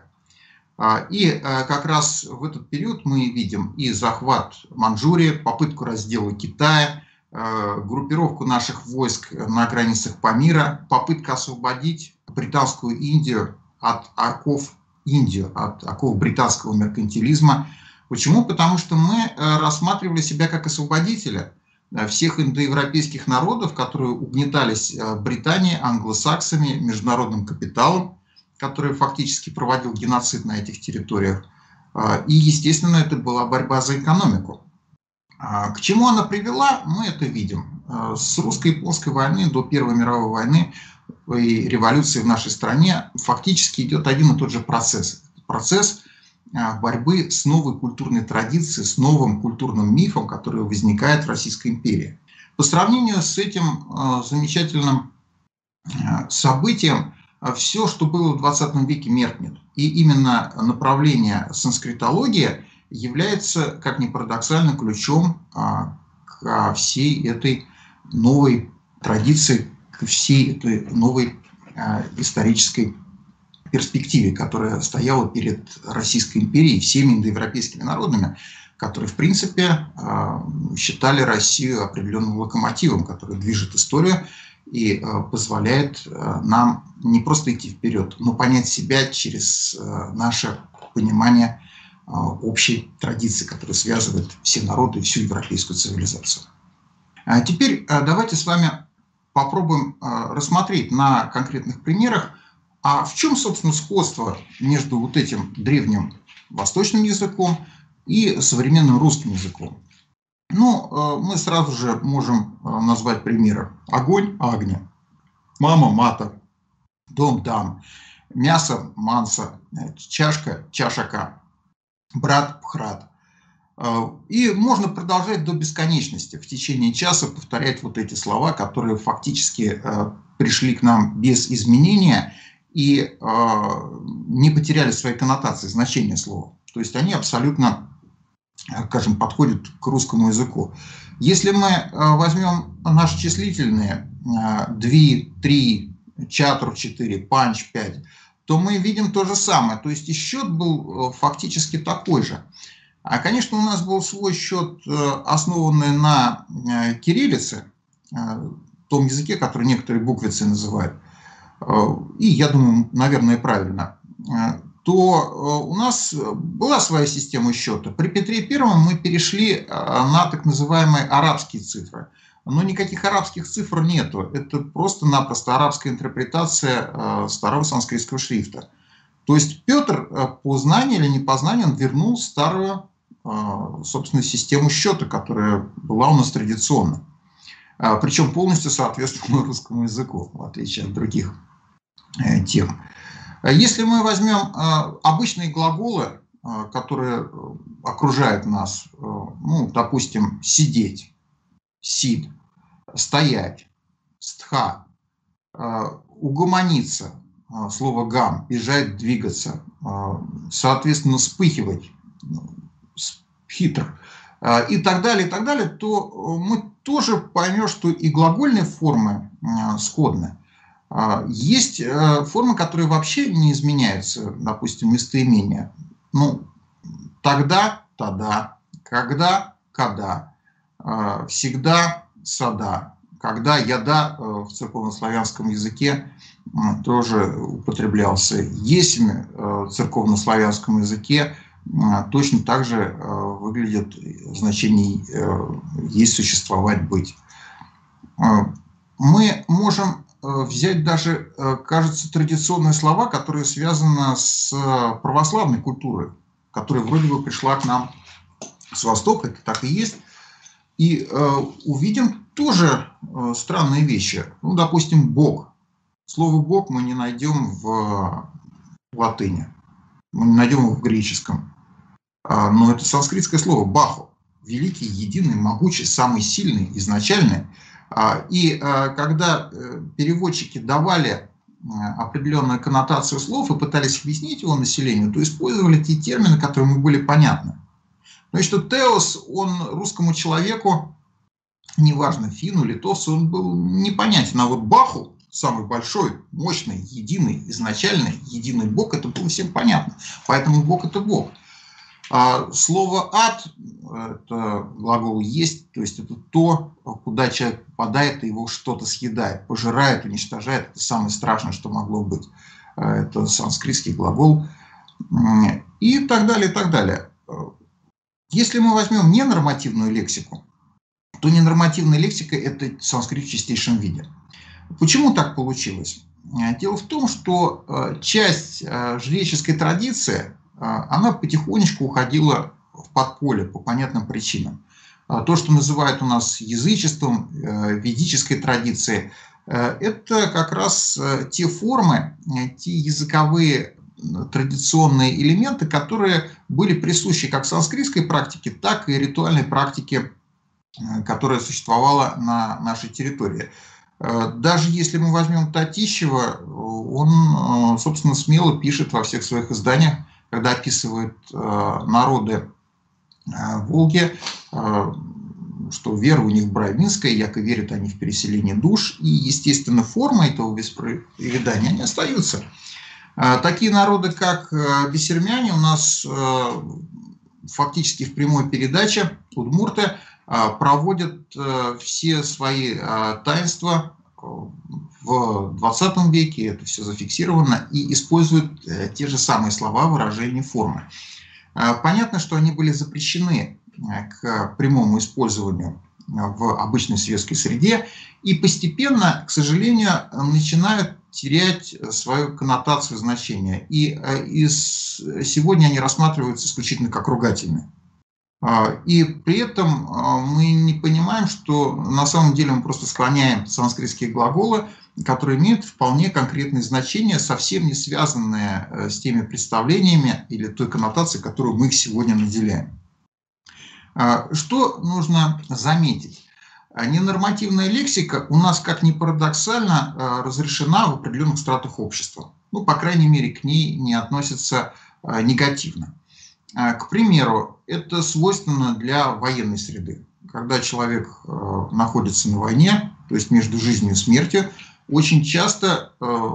C: И как раз в этот период мы видим и захват Манчжурии, попытку раздела Китая, группировку наших войск на границах Памира, попытка освободить британскую Индию от оков Индию, от оков британского меркантилизма. Почему? Потому что мы рассматривали себя как освободителя всех индоевропейских народов, которые угнетались Британией, англосаксами, международным капиталом, который фактически проводил геноцид на этих территориях. И, естественно, это была борьба за экономику. К чему она привела, мы это видим. С русско-японской войны до Первой мировой войны и революции в нашей стране фактически идет один и тот же процесс. Процесс борьбы с новой культурной традицией, с новым культурным мифом, который возникает в Российской империи. По сравнению с этим замечательным событием, все, что было в двадцатом веке, меркнет. И именно направление санскритологии является, как ни парадоксально, ключом к всей этой новой традиции, к всей этой новой исторической перспективе, которая стояла перед Российской империей и всеми индоевропейскими народами, которые, в принципе, считали Россию определенным локомотивом, который движет историю и позволяет нам не просто идти вперед, но понять себя через наше понимание общей традиции, которая связывает все народы и всю европейскую цивилизацию. А теперь давайте с вами попробуем рассмотреть на конкретных примерах, а в чем, собственно, сходство между вот этим древним восточным языком и современным русским языком. Ну, мы сразу же можем назвать примеры. Огонь – агня, мама – мата, дом – дам, мясо – манса, чашка – чашака, брат – пхрат. И можно продолжать до бесконечности, в течение часа повторять вот эти слова, которые фактически пришли к нам без изменения и не потеряли свои коннотации, значение слова. То есть они абсолютно, скажем, подходят к русскому языку. Если мы возьмем наши числительные две, три, чатур, четыре, панч, пять, то мы видим то же самое. То есть и счет был фактически такой же. А, конечно, у нас был свой счет, основанный на кириллице, том языке, который некоторые буквицы называют, и, я думаю, наверное, правильно, то у нас была своя система счета. При Петре Первом мы перешли на так называемые арабские цифры. Но никаких арабских цифр нету. Это просто-напросто арабская интерпретация старого санскритского шрифта. То есть Петр по знанию или не по знанию он вернул старую, собственно, систему счета, которая была у нас традиционна. Причем полностью соответствовала русскому языку, в отличие от других тем. Если мы возьмем обычные глаголы, которые окружают нас, ну, допустим, сидеть, сид, стоять, стха, угомониться, слово гам, бежать, двигаться, соответственно, вспыхивать, хитр и так далее, и так далее, то мы тоже поймем, что и глагольные формы сходны. Есть формы, которые вообще не изменяются, допустим, местоимения. Ну, тогда, тогда, когда, когда, всегда, сада, когда, яда в церковнославянском языке тоже употреблялся. Есть в церковнославянском языке точно так же выглядит значение «есть», «существовать», «быть». Мы можем взять даже, кажется, традиционные слова, которые связаны с православной культурой, которая вроде бы пришла к нам с Востока, это так и есть, и увидим тоже странные вещи. Ну, допустим, Бог. Слово Бог мы не найдем в латыни, мы не найдем его в греческом. Но это санскритское слово «баху», великий, единый, могучий, самый сильный, изначальный. И когда переводчики давали определенную коннотацию слов и пытались объяснить его населению, то использовали те термины, которые ему были понятны. То есть, что теос, он русскому человеку, неважно, финну, литовцу, он был непонятен. А вот баху, самый большой, мощный, единый, изначальный, единый Бог, это было всем понятно. Поэтому Бог – это Бог. А слово «ад» – это глагол «есть», то есть это то, куда человек попадает, и его что-то съедает, пожирает, уничтожает. Это самое страшное, что могло быть. Это санскритский глагол и так далее, и так далее. Если мы возьмем ненормативную лексику, то ненормативная лексика – это санскрит в чистейшем виде. Почему так получилось? Дело в том, что часть жреческой традиции, она потихонечку уходила в подполье по понятным причинам. То, что называют у нас язычеством, ведической традицией, это как раз те формы, те языковые традиционные элементы, которые были присущи как санскритской практике, так и ритуальной практике, которая существовала на нашей территории. Даже если мы возьмем Татищева, он, собственно, смело пишет во всех своих изданиях, когда описывает народы Волги, что вера у них браминская, яко верят они в переселение душ, и, естественно, форма этого вероисповедания, они остаются. Такие народы, как бессермяне, у нас фактически в прямой передаче, удмурты, проводят все свои таинства в двадцатом веке, это все зафиксировано, и используют те же самые слова, выражения, формы. Понятно, что они были запрещены к прямому использованию в обычной светской среде, и постепенно, к сожалению, начинают терять свою коннотацию, значение. И, и сегодня они рассматриваются исключительно как ругательные. И при этом мы не понимаем, что на самом деле мы просто склоняем санскритские глаголы, которые имеют вполне конкретные значения, совсем не связанные с теми представлениями или той коннотацией, которую мы их сегодня наделяем. Что нужно заметить? Ненормативная лексика у нас, как ни парадоксально, разрешена в определенных стратах общества. Ну, по крайней мере, к ней не относятся негативно. К примеру, это свойственно для военной среды. Когда человек находится на войне, то есть между жизнью и смертью, очень часто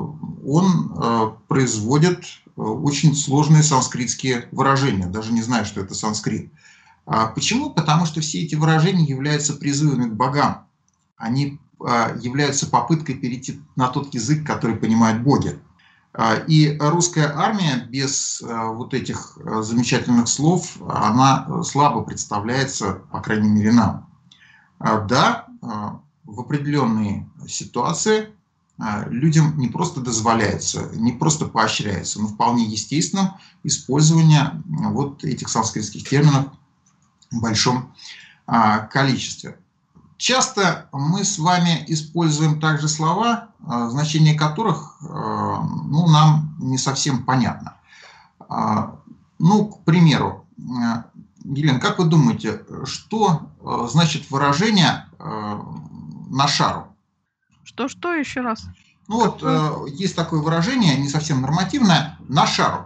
C: он производит очень сложные санскритские выражения, даже не знаю, что это санскрит. Почему? Потому что все эти выражения являются призывами к богам. Они являются попыткой перейти на тот язык, который понимают боги. И русская армия без вот этих замечательных слов, она слабо представляется, по крайней мере, нам. Да, в определенные ситуации людям не просто дозволяется, не просто поощряется, но вполне естественным использование вот этих санскритских терминов в большом количестве. Часто мы с вами используем также слова, значение которых ну, нам не совсем понятно. Ну, к примеру, Елена, как вы думаете, что значит выражение «на шару»?
B: Что-что еще раз?
C: Ну вот, Какое? Есть такое выражение, не совсем нормативное, «на шару».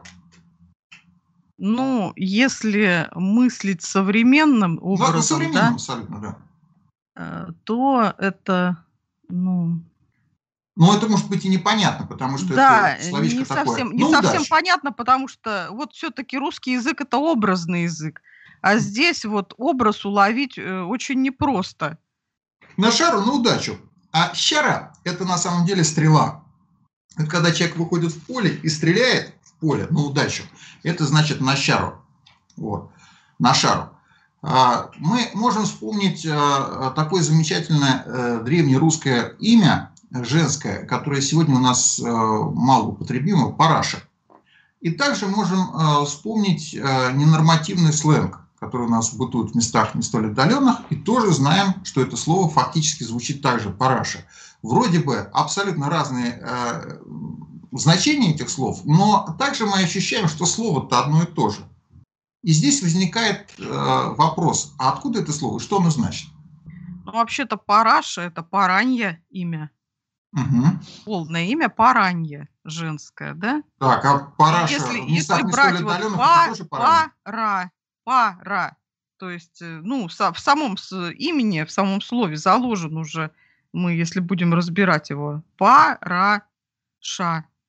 B: Ну, если мыслить современным образом,
C: ну, современным,
B: да,
C: абсолютно, да.
B: то это, ну...
C: Ну, это может быть и непонятно, потому что
B: да,
C: это словечко
B: не
C: такое.
B: Совсем, не
C: ну,
B: совсем
C: удачи.
B: понятно, потому что вот все-таки русский язык – это образный язык, а здесь вот образ уловить очень непросто.
C: На шару, на удачу. А щара – это на самом деле стрела. Это когда человек выходит в поле и стреляет в поле на удачу. Это значит на щару. Вот. На шару. Мы можем вспомнить такое замечательное древнерусское имя, женское, которое сегодня у нас мало употребимо, параша. И также можем вспомнить ненормативный сленг, который у нас бытует в местах не столь отдаленных, и тоже знаем, что это слово фактически звучит так же, параша. Вроде бы абсолютно разные значения этих слов, но также мы ощущаем, что слово-то одно и то же. И здесь возникает э, вопрос, а откуда это слово, что оно значит?
B: Ну, вообще-то параша – это паранье имя.
C: Угу.
B: Полное имя паранье, женское, да?
C: Так, а параша
B: если,
C: в местах
B: если
C: не
B: брать
C: столь
B: вот
C: отдаленных,
B: па,
C: это тоже паранье?
B: пара, пара, то есть, ну, в самом имени, в самом слове заложен уже, мы, если будем разбирать его, параша.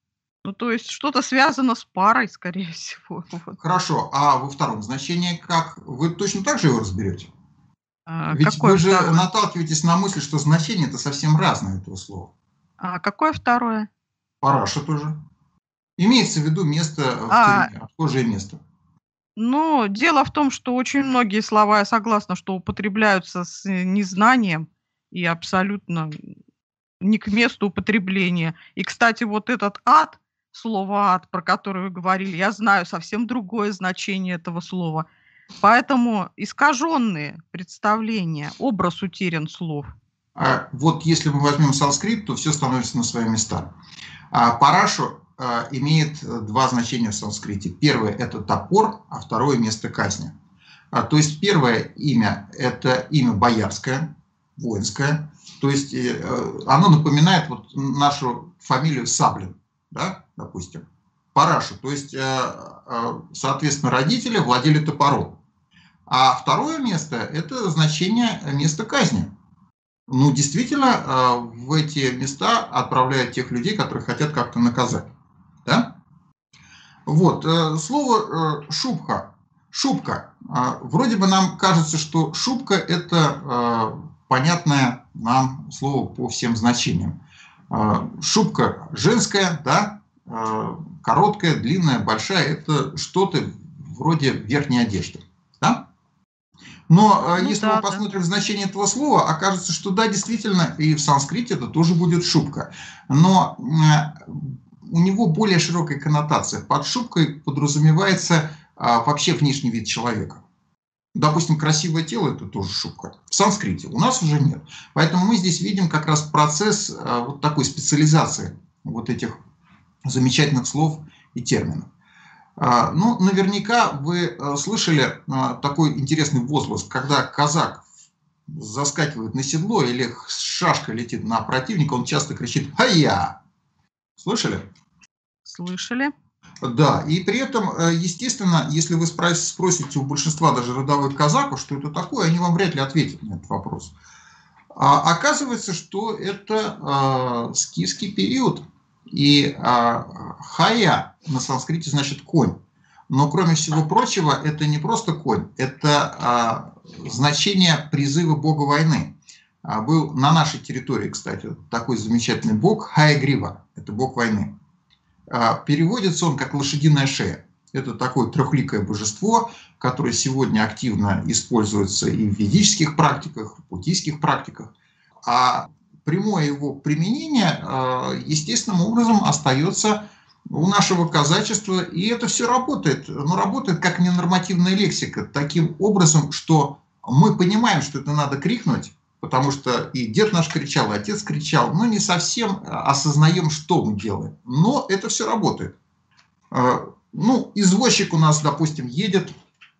B: Ну, то есть что-то связано с парой, скорее всего. Вот.
C: Хорошо, а во втором значении как? Вы точно так же его разберете?
B: А,
C: Ведь
B: какое
C: вы же
B: второе?
C: наталкиваетесь на мысль, что значение это совсем разное этого слова.
B: А какое второе?
C: Параша тоже. Имеется в виду место в
B: А,
C: тюрьме, отхожее место.
B: ну, дело в том, что очень многие слова, я согласна, что употребляются с э, незнанием и абсолютно не к месту употребления. И, кстати, вот этот ад, слово ад, про которое вы говорили, я знаю совсем другое значение этого слова. Поэтому искаженные представления, образ утерян слов.
C: А вот если мы возьмем санскрит, то все становится на свои места. А парашу а, имеет два значения в санскрите. Первое – это топор, а второе – место казни. А, то есть первое имя – это имя боярское, воинское. То есть э, оно напоминает вот нашу фамилию Саблин, да, допустим. Парашу, то есть, э, э, соответственно, родители владели топором. А второе место – это значение места казни. Ну, действительно, в эти места отправляют тех людей, которые хотят как-то наказать. Да? Вот, слово «шубха». Шубка. Вроде бы нам кажется, что шубка – это понятное нам слово по всем значениям. Шубка женская, да, короткая, длинная, большая – это что-то вроде верхней одежды. Да? Но ну, если да, мы посмотрим да. значение этого слова, окажется, что да, действительно, и в санскрите это тоже будет шубка. Но у него более широкая коннотация. Под шубкой подразумевается а, вообще внешний вид человека. Допустим, красивое тело – это тоже шубка. В санскрите у нас уже нет. Поэтому мы здесь видим как раз процесс а, вот такой специализации вот этих замечательных слов и терминов. Ну, наверняка вы слышали такой интересный возглас, когда казак заскакивает на седло или с шашкой летит на противника, он часто кричит «Ай-я!». Слышали?
B: Слышали.
C: Да, и при этом, естественно, если вы спросите у большинства даже рядовых казаков, что это такое, они вам вряд ли ответят на этот вопрос. А оказывается, что это э, скифский период. И а, хая на санскрите значит конь. Но кроме всего прочего, это не просто конь, это а, значение призыва бога войны. А, был на нашей территории, кстати, такой замечательный бог Хаягрива, это бог войны. А, переводится он как лошадиная шея. Это такое трехликое божество, которое сегодня активно используется и в ведических практиках, в буддийских практиках. А прямое его применение естественным образом остается у нашего казачества, и это все работает. Но работает как ненормативная лексика, таким образом, что мы понимаем, что это надо крикнуть, потому что и дед наш кричал, и отец кричал, но не совсем осознаем, что мы делаем. Но это все работает. Ну, извозчик у нас, допустим, едет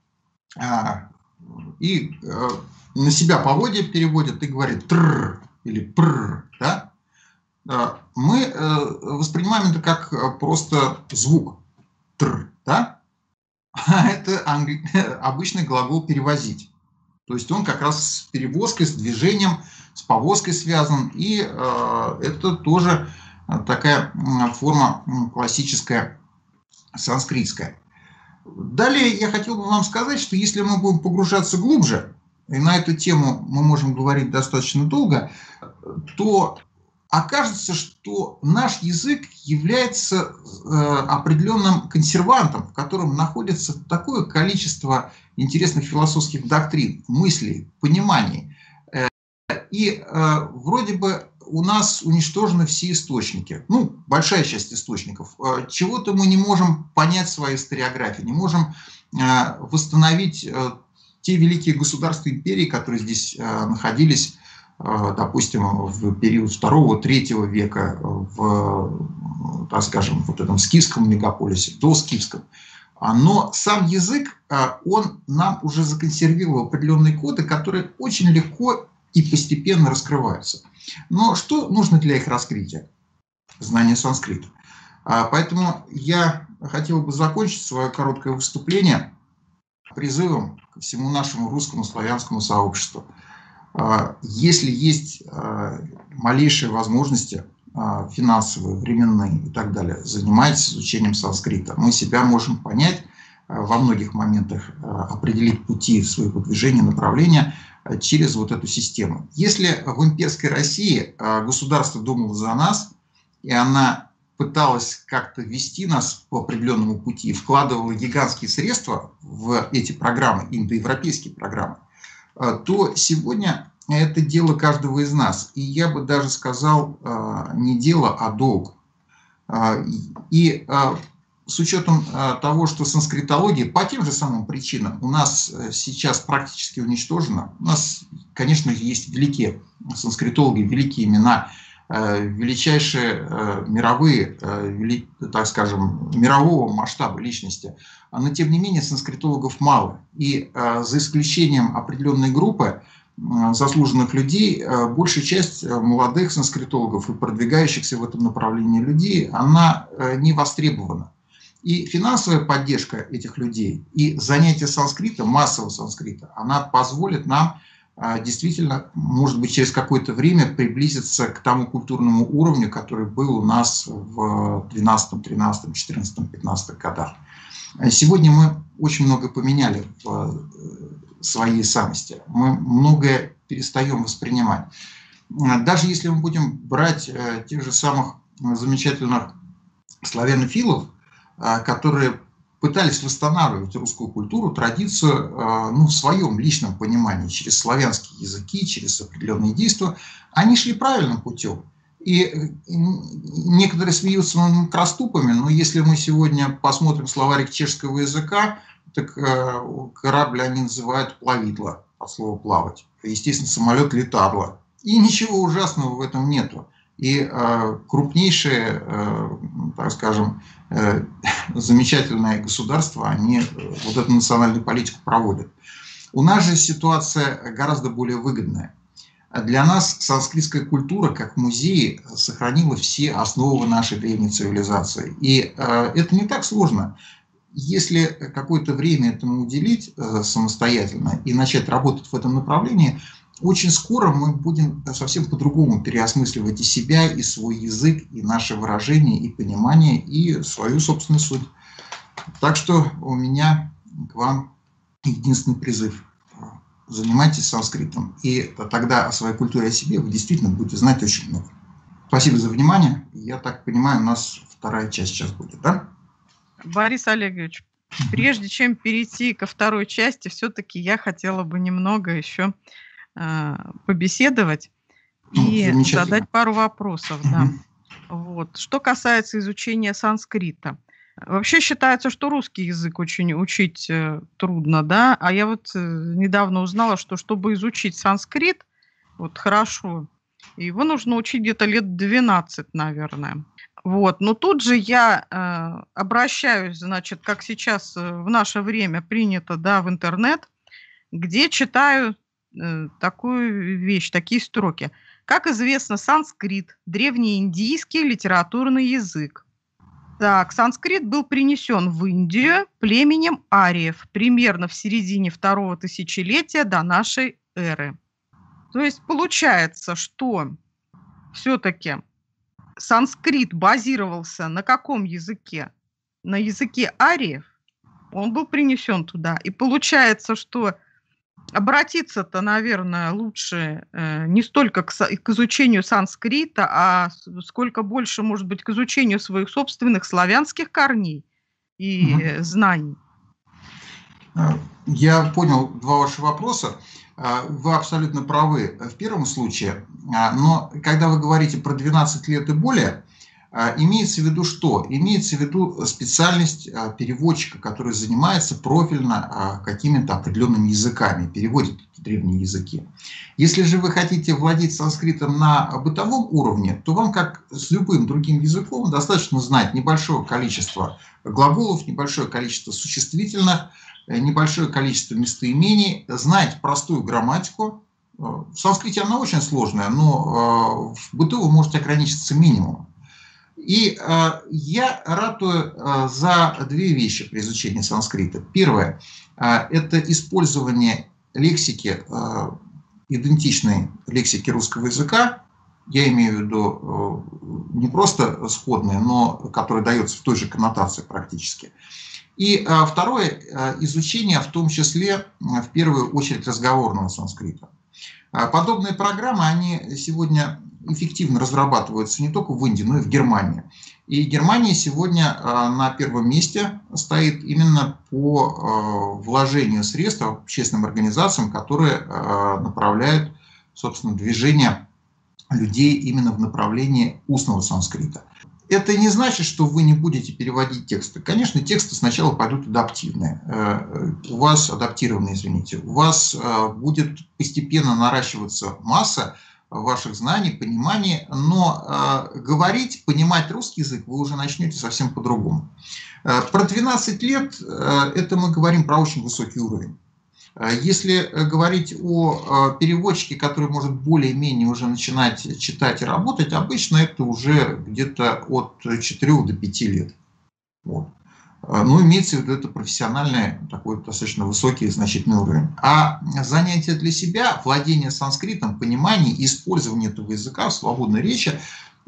C: и на себя поводья переводит и говорит «трррр» или «прррр», да? Мы воспринимаем это как просто звук «тр», да? А это англи... обычный глагол «перевозить». То есть он как раз с перевозкой, с движением, с повозкой связан. И э, это тоже такая форма классическая санскритская. Далее я хотел бы вам сказать, что если мы будем погружаться глубже, и на эту тему мы можем говорить достаточно долго, то окажется, что наш язык является э, определенным консервантом, в котором находится такое количество интересных философских доктрин, мыслей, пониманий. Э, и э, вроде бы у нас уничтожены все источники, ну, большая часть источников. Э, чего-то мы не можем понять в своей историографии, не можем э, восстановить э, те великие государства империи, которые здесь э, находились, допустим, в период второго-третьего века, в, так скажем, вот этом скифском мегаполисе, до скифском. Но сам язык, он нам уже законсервировал определенные коды, которые очень легко и постепенно раскрываются. Но что нужно для их раскрытия? Знание санскрита. Поэтому я хотел бы закончить свое короткое выступление призывом ко всему нашему русскому славянскому сообществу. Если есть малейшие возможности финансовые, временные и так далее, занимаетесь изучением санскрита. Мы себя можем понять во многих моментах, определить пути своего движения, направления через вот эту систему. Если в имперской России государство думало за нас, и она пыталась как-то вести нас по определенному пути, вкладывала гигантские средства в эти программы, индоевропейские программы, то сегодня это дело каждого из нас. И я бы даже сказал, не дело, а долг. И с учетом того, что санскритология по тем же самым причинам у нас сейчас практически уничтожена, у нас, конечно, есть великие санскритологи, великие имена, величайшие мировые, так скажем, мирового масштаба личности, но тем не менее санскритологов мало. И за исключением определенной группы заслуженных людей, большая часть молодых санскритологов и продвигающихся в этом направлении людей, она не востребована. И финансовая поддержка этих людей, и занятие санскритом, массового санскрита, она позволит нам действительно, может быть, через какое-то время приблизиться к тому культурному уровню, который был у нас в двенадцатом, тринадцатом, четырнадцатом, пятнадцатом годах. Сегодня мы очень много поменяли в своей самости. Мы многое перестаем воспринимать. Даже если мы будем брать тех же самых замечательных славянофилов, которые пытались восстанавливать русскую культуру, традицию, ну, в своем личном понимании, через славянские языки, через определенные действия, они шли правильным путем. И некоторые смеются над раступами, но если мы сегодня посмотрим словарик чешского языка, так корабль они называют плавидло, от слова плавать. Естественно, самолет летадло. И ничего ужасного в этом нету. И э, крупнейшие, э, так скажем, э, замечательные государства, они э, вот эту национальную политику проводят. У нас же ситуация гораздо более выгодная. Для нас санскритская культура, как музей, сохранила все основы нашей древней цивилизации. И э, это не так сложно. Если какое-то время этому уделить э, самостоятельно и начать работать в этом направлении, очень скоро мы будем совсем по-другому переосмысливать и себя, и свой язык, и наше выражение, и понимание, и свою собственную суть. Так что у меня к вам единственный призыв. Занимайтесь санскритом. И тогда о своей культуре, о себе вы действительно будете знать очень много. Спасибо за внимание. Я так понимаю, у нас вторая часть сейчас будет, да?
B: Борис Олегович, прежде чем перейти ко второй части, все-таки я хотела бы немного еще побеседовать и ну, задать пару вопросов. Угу. Да. Вот. Что касается изучения санскрита. Вообще считается, что русский язык очень учить трудно, да, а я вот недавно узнала, что чтобы изучить санскрит вот хорошо, его нужно учить где-то лет двенадцать, наверное. Вот. Но тут же я э, обращаюсь, значит, как сейчас в наше время принято, да, в интернет, где читаю такую вещь, такие строки. Как известно, санскрит – древнеиндийский литературный язык. Так, санскрит был принесен в Индию племенем ариев примерно в середине второго тысячелетия до нашей эры. То есть получается, что все-таки санскрит базировался на каком языке? На языке ариев. Он был принесен туда. И получается, что обратиться-то, наверное, лучше э, не столько к, к изучению санскрита, а сколько больше, может быть, к изучению своих собственных славянских корней и угу. знаний.
C: Я понял два ваших вопроса. Вы абсолютно правы в первом случае, но когда вы говорите про двенадцать лет и более, имеется в виду что? Имеется в виду специальность переводчика, который занимается профильно какими-то определенными языками, переводит древние языки. Если же вы хотите владеть санскритом на бытовом уровне, то вам, как с любым другим языком, достаточно знать небольшое количество глаголов, небольшое количество существительных, небольшое количество местоимений, знать простую грамматику. В санскрите она очень сложная, но в быту вы можете ограничиться минимумом. И э, я ратую э, за две вещи при изучении санскрита. Первое э, – это использование лексики, э, идентичной лексике русского языка, Я имею в виду не просто сходное, но которое дается в той же коннотации практически. И второе, изучение в том числе, в первую очередь, разговорного санскрита. Подобные программы, они сегодня эффективно разрабатываются не только в Индии, но и в Германии. И Германия сегодня на первом месте стоит именно по вложению средств общественным организациям, которые направляют, собственно, движение людей именно в направлении устного санскрита. Это не значит, что вы не будете переводить тексты. Конечно, тексты сначала пойдут адаптивные. У вас адаптированные, извините. У вас будет постепенно наращиваться масса ваших знаний, пониманий, но говорить, понимать русский язык вы уже начнете совсем по-другому. Про двенадцать лет это мы говорим про очень высокий уровень. Если говорить о переводчике, который может более-менее уже начинать читать и работать, обычно это уже где-то от четырёх до пяти лет. Вот. Но имеется в виду, это профессиональный, такой достаточно высокий, значительный уровень. А занятие для себя, владение санскритом, понимание и использование этого языка в свободной речи,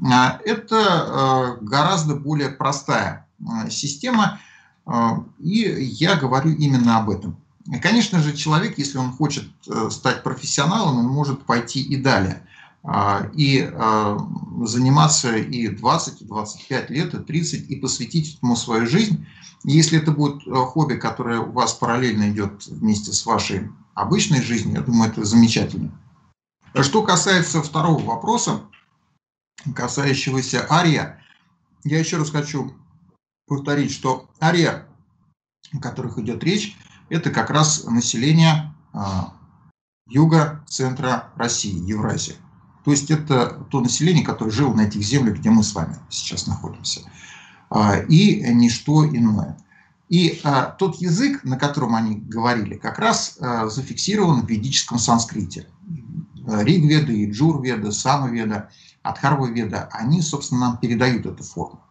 C: это гораздо более простая система, и я говорю именно об этом. Конечно же, человек, если он хочет стать профессионалом, он может пойти и далее. И заниматься и двадцать, и двадцать пять лет, и тридцать, и посвятить этому свою жизнь. Если это будет хобби, которое у вас параллельно идет вместе с вашей обычной жизнью, я думаю, это замечательно. Что касается второго вопроса, касающегося ария, я еще раз хочу повторить, что ария, о которых идет речь, это как раз население а, юга, центра России, Евразии. То есть это то население, которое жило на этих землях, где мы с вами сейчас находимся. А, и ничто иное. И а, тот язык, на котором они говорили, как раз а, зафиксирован в ведическом санскрите. Ригведа, Иджурведа, Самаведа, Адхарва-веда, они, собственно, нам передают эту форму.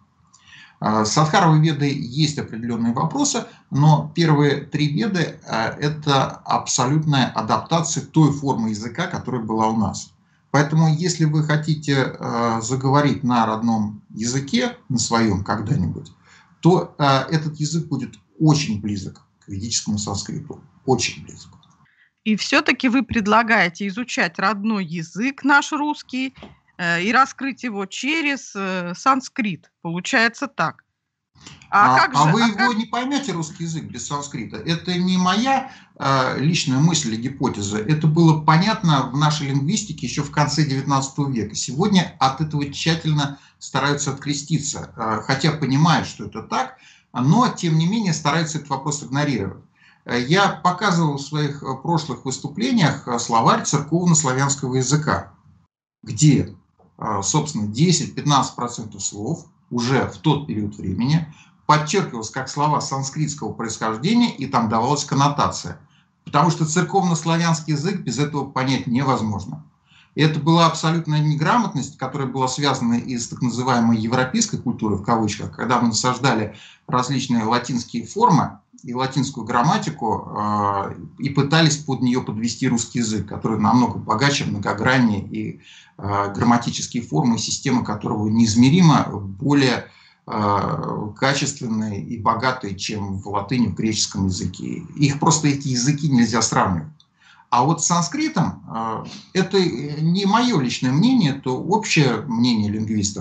C: С Адхарва-ведой есть определенные вопросы, но первые три веды – это абсолютная адаптация той формы языка, которая была у нас. Поэтому, если вы хотите заговорить на родном языке, на своем когда-нибудь, то этот язык будет очень близок к ведическому санскриту, очень близок.
B: И все-таки вы предлагаете изучать родной язык наш русский, и раскрыть его через э, санскрит. Получается так.
C: А, а, как же, а вы а его как... не поймете, русский язык, без санскрита. Это не моя э, личная мысль или гипотеза. Это было понятно в нашей лингвистике еще в конце девятнадцатого века. Сегодня от этого тщательно стараются откреститься. Э, хотя понимают, что это так, но, тем не менее, стараются этот вопрос игнорировать. Я показывал в своих прошлых выступлениях словарь церковно-славянского языка, где собственно, десять-пятнадцать процентов слов уже в тот период времени подчеркивалось как слова санскритского происхождения, и там давалась коннотация. Потому что церковно-славянский язык без этого понять невозможно. И это была абсолютная неграмотность, которая была связана и с так называемой европейской культурой, в кавычках, когда мы насаждали различные латинские формы и латинскую грамматику э, и пытались под нее подвести русский язык, который намного богаче, многограннее, и э, грамматические формы и системы которого неизмеримо более э, качественные и богатые, чем в латыни, в греческом языке. Их просто, эти языки, нельзя сравнивать. А вот с санскритом, э, это не мое личное мнение, это общее мнение лингвистов.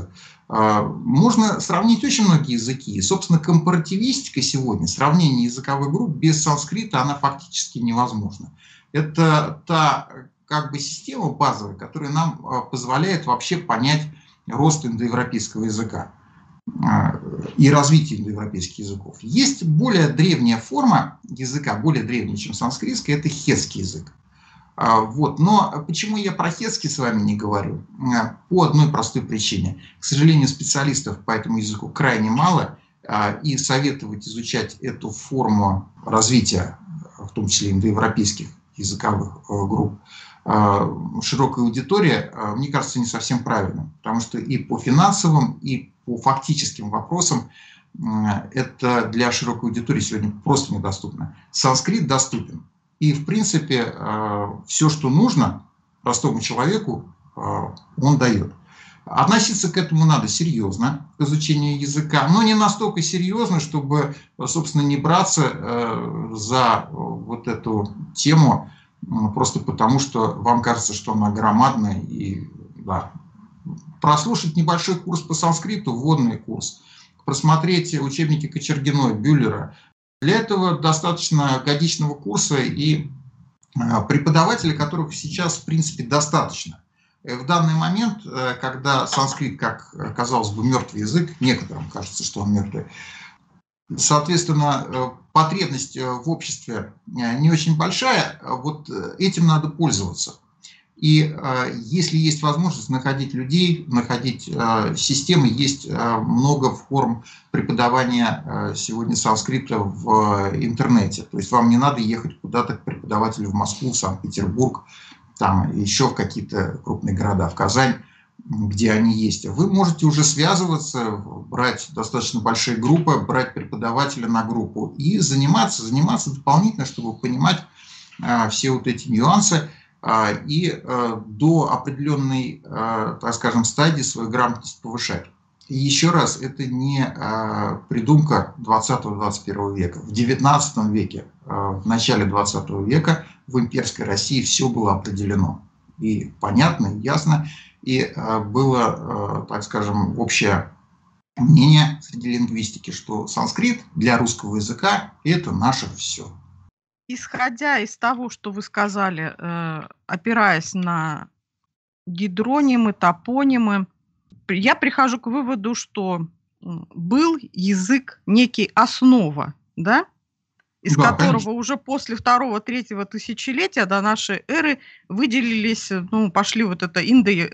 C: Можно сравнить очень многие языки. И, собственно, компаративистика сегодня, сравнение языковых групп без санскрита, она фактически невозможна. Это та как бы система базовая, которая нам позволяет вообще понять рост индоевропейского языка и развитие индоевропейских языков. Есть более древняя форма языка, более древняя, чем санскритский, это хетский язык. Вот. Но почему я про хетский с вами не говорю? По одной простой причине. К сожалению, специалистов по этому языку крайне мало, и советовать изучать эту форму развития, в том числе индоевропейских языковых групп, широкой аудитории, мне кажется, не совсем правильно. Потому что и по финансовым, и по фактическим вопросам это для широкой аудитории сегодня просто недоступно. Санскрит доступен. И, в принципе, все, что нужно простому человеку, он дает. Относиться к этому надо серьезно, к изучению языка, но не настолько серьезно, чтобы, собственно, не браться за вот эту тему просто потому, что вам кажется, что она громадная. И, да, прослушать небольшой курс по санскриту, вводный курс, просмотреть учебники Кочергиной, Бюллера. Для этого достаточно годичного курса и преподавателей, которых сейчас, в принципе, достаточно. В данный момент, когда санскрит, как казалось бы, мертвый язык, некоторым кажется, что он мертвый, соответственно, потребность в обществе не очень большая, вот этим надо пользоваться. И если есть возможность находить людей, находить системы, есть много форм преподавания сегодня санскрита в интернете. То есть вам не надо ехать куда-то к преподавателю в Москву, в Санкт-Петербург, там еще в какие-то крупные города, в Казань, где они есть. Вы можете уже связываться, брать достаточно большие группы, брать преподавателя на группу и заниматься, заниматься дополнительно, чтобы понимать а, все вот эти нюансы а, и а, до определенной, а, так скажем, стадии свою грамотность повышать. И еще раз, это не а, придумка двадцатого-двадцать первого века. В девятнадцатом веке, а, в начале двадцатого века в имперской России все было определено. И понятно, и ясно. И а, было, а, так скажем, общее мнение среди лингвистики, что санскрит для русского языка – это наше все.
B: Исходя из того, что вы сказали, э, опираясь на гидронимы, топонимы, я прихожу к выводу, что был язык некий основа, да, из
C: Да,
B: которого
C: конечно.
B: уже после второго-третьего тысячелетия до нашей эры выделились, ну, пошли вот это индо, э,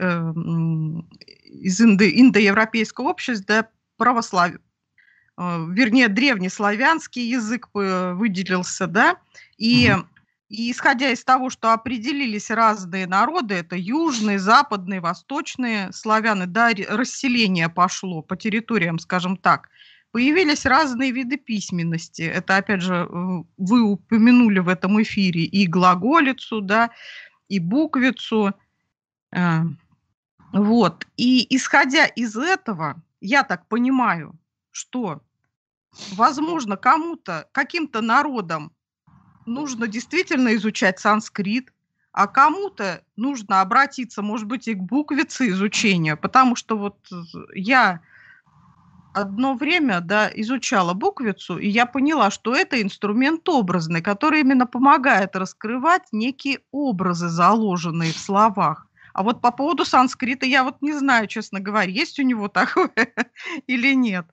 B: из индо, индоевропейского общества, да, православие, э, вернее, древнеславянский язык выделился, да, и угу. И исходя из того, что определились разные народы, это южные, западные, восточные славяны, да, расселение пошло по территориям, скажем так, появились разные виды письменности. Это, опять же, вы упомянули в этом эфире и глаголицу, да, и буквицу. Вот. И исходя из этого, я так понимаю, что, возможно, кому-то, каким-то народам нужно действительно изучать санскрит, а кому-то нужно обратиться, может быть, и к буквице изучения, потому что вот я одно время, да, изучала буквицу, и я поняла, что это инструмент образный, который именно помогает раскрывать некие образы, заложенные в словах. А вот по поводу санскрита я вот не знаю, честно говоря, есть у него такое или нет.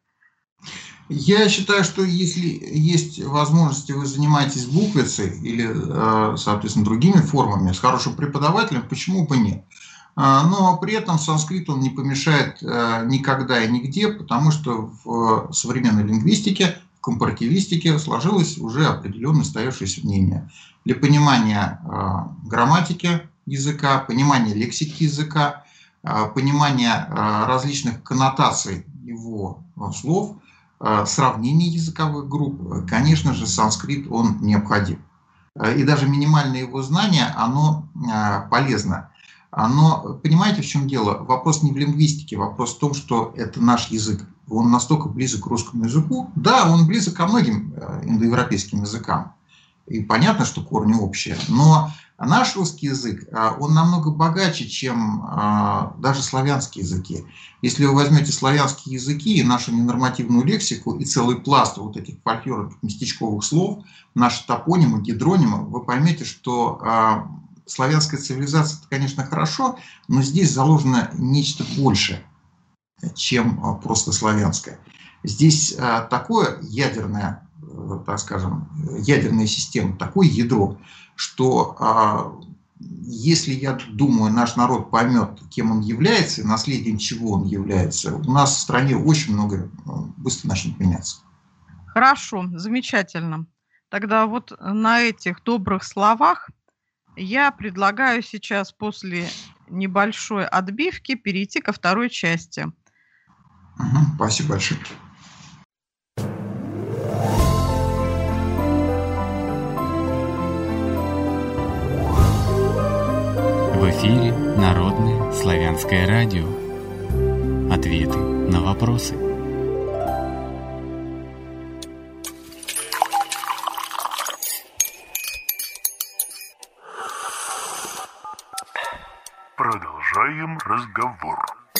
C: Я считаю, что если есть возможность, вы занимаетесь буквицей или, соответственно, другими формами с хорошим преподавателем, почему бы нет? Но при этом санскрит он не помешает никогда и нигде, потому что в современной лингвистике, в компаративистике сложилось уже определенное устоявшееся мнение. Для понимания грамматики языка, понимания лексики языка, понимания различных коннотаций его слов, сравнение языковых групп, конечно же, санскрит, он необходим. И даже минимальное его знание, оно полезно. Но понимаете, в чем дело? Вопрос не в лингвистике, вопрос в том, что это наш язык. Он настолько близок к русскому языку. Да, он близок ко многим индоевропейским языкам. И понятно, что корни общие. Но наш русский язык, он намного богаче, чем даже славянские языки. Если вы возьмете славянские языки и нашу ненормативную лексику, и целый пласт вот этих фольклорных местечковых слов, наши топонимы, гидронимы, вы поймете, что славянская цивилизация, это, конечно, хорошо, но здесь заложено нечто большее, чем просто славянское. Здесь такое ядерное, так скажем, ядерная система, такое ядро, что если, я думаю, наш народ поймет, кем он является, и наследием чего он является, у нас в стране очень много быстро начнет меняться.
B: Хорошо, замечательно. Тогда вот на этих добрых словах я предлагаю сейчас после небольшой отбивки перейти ко второй части.
C: Угу, спасибо большое.
A: В эфире Народное славянское радио. Ответы на вопросы.
D: Продолжаем разговор.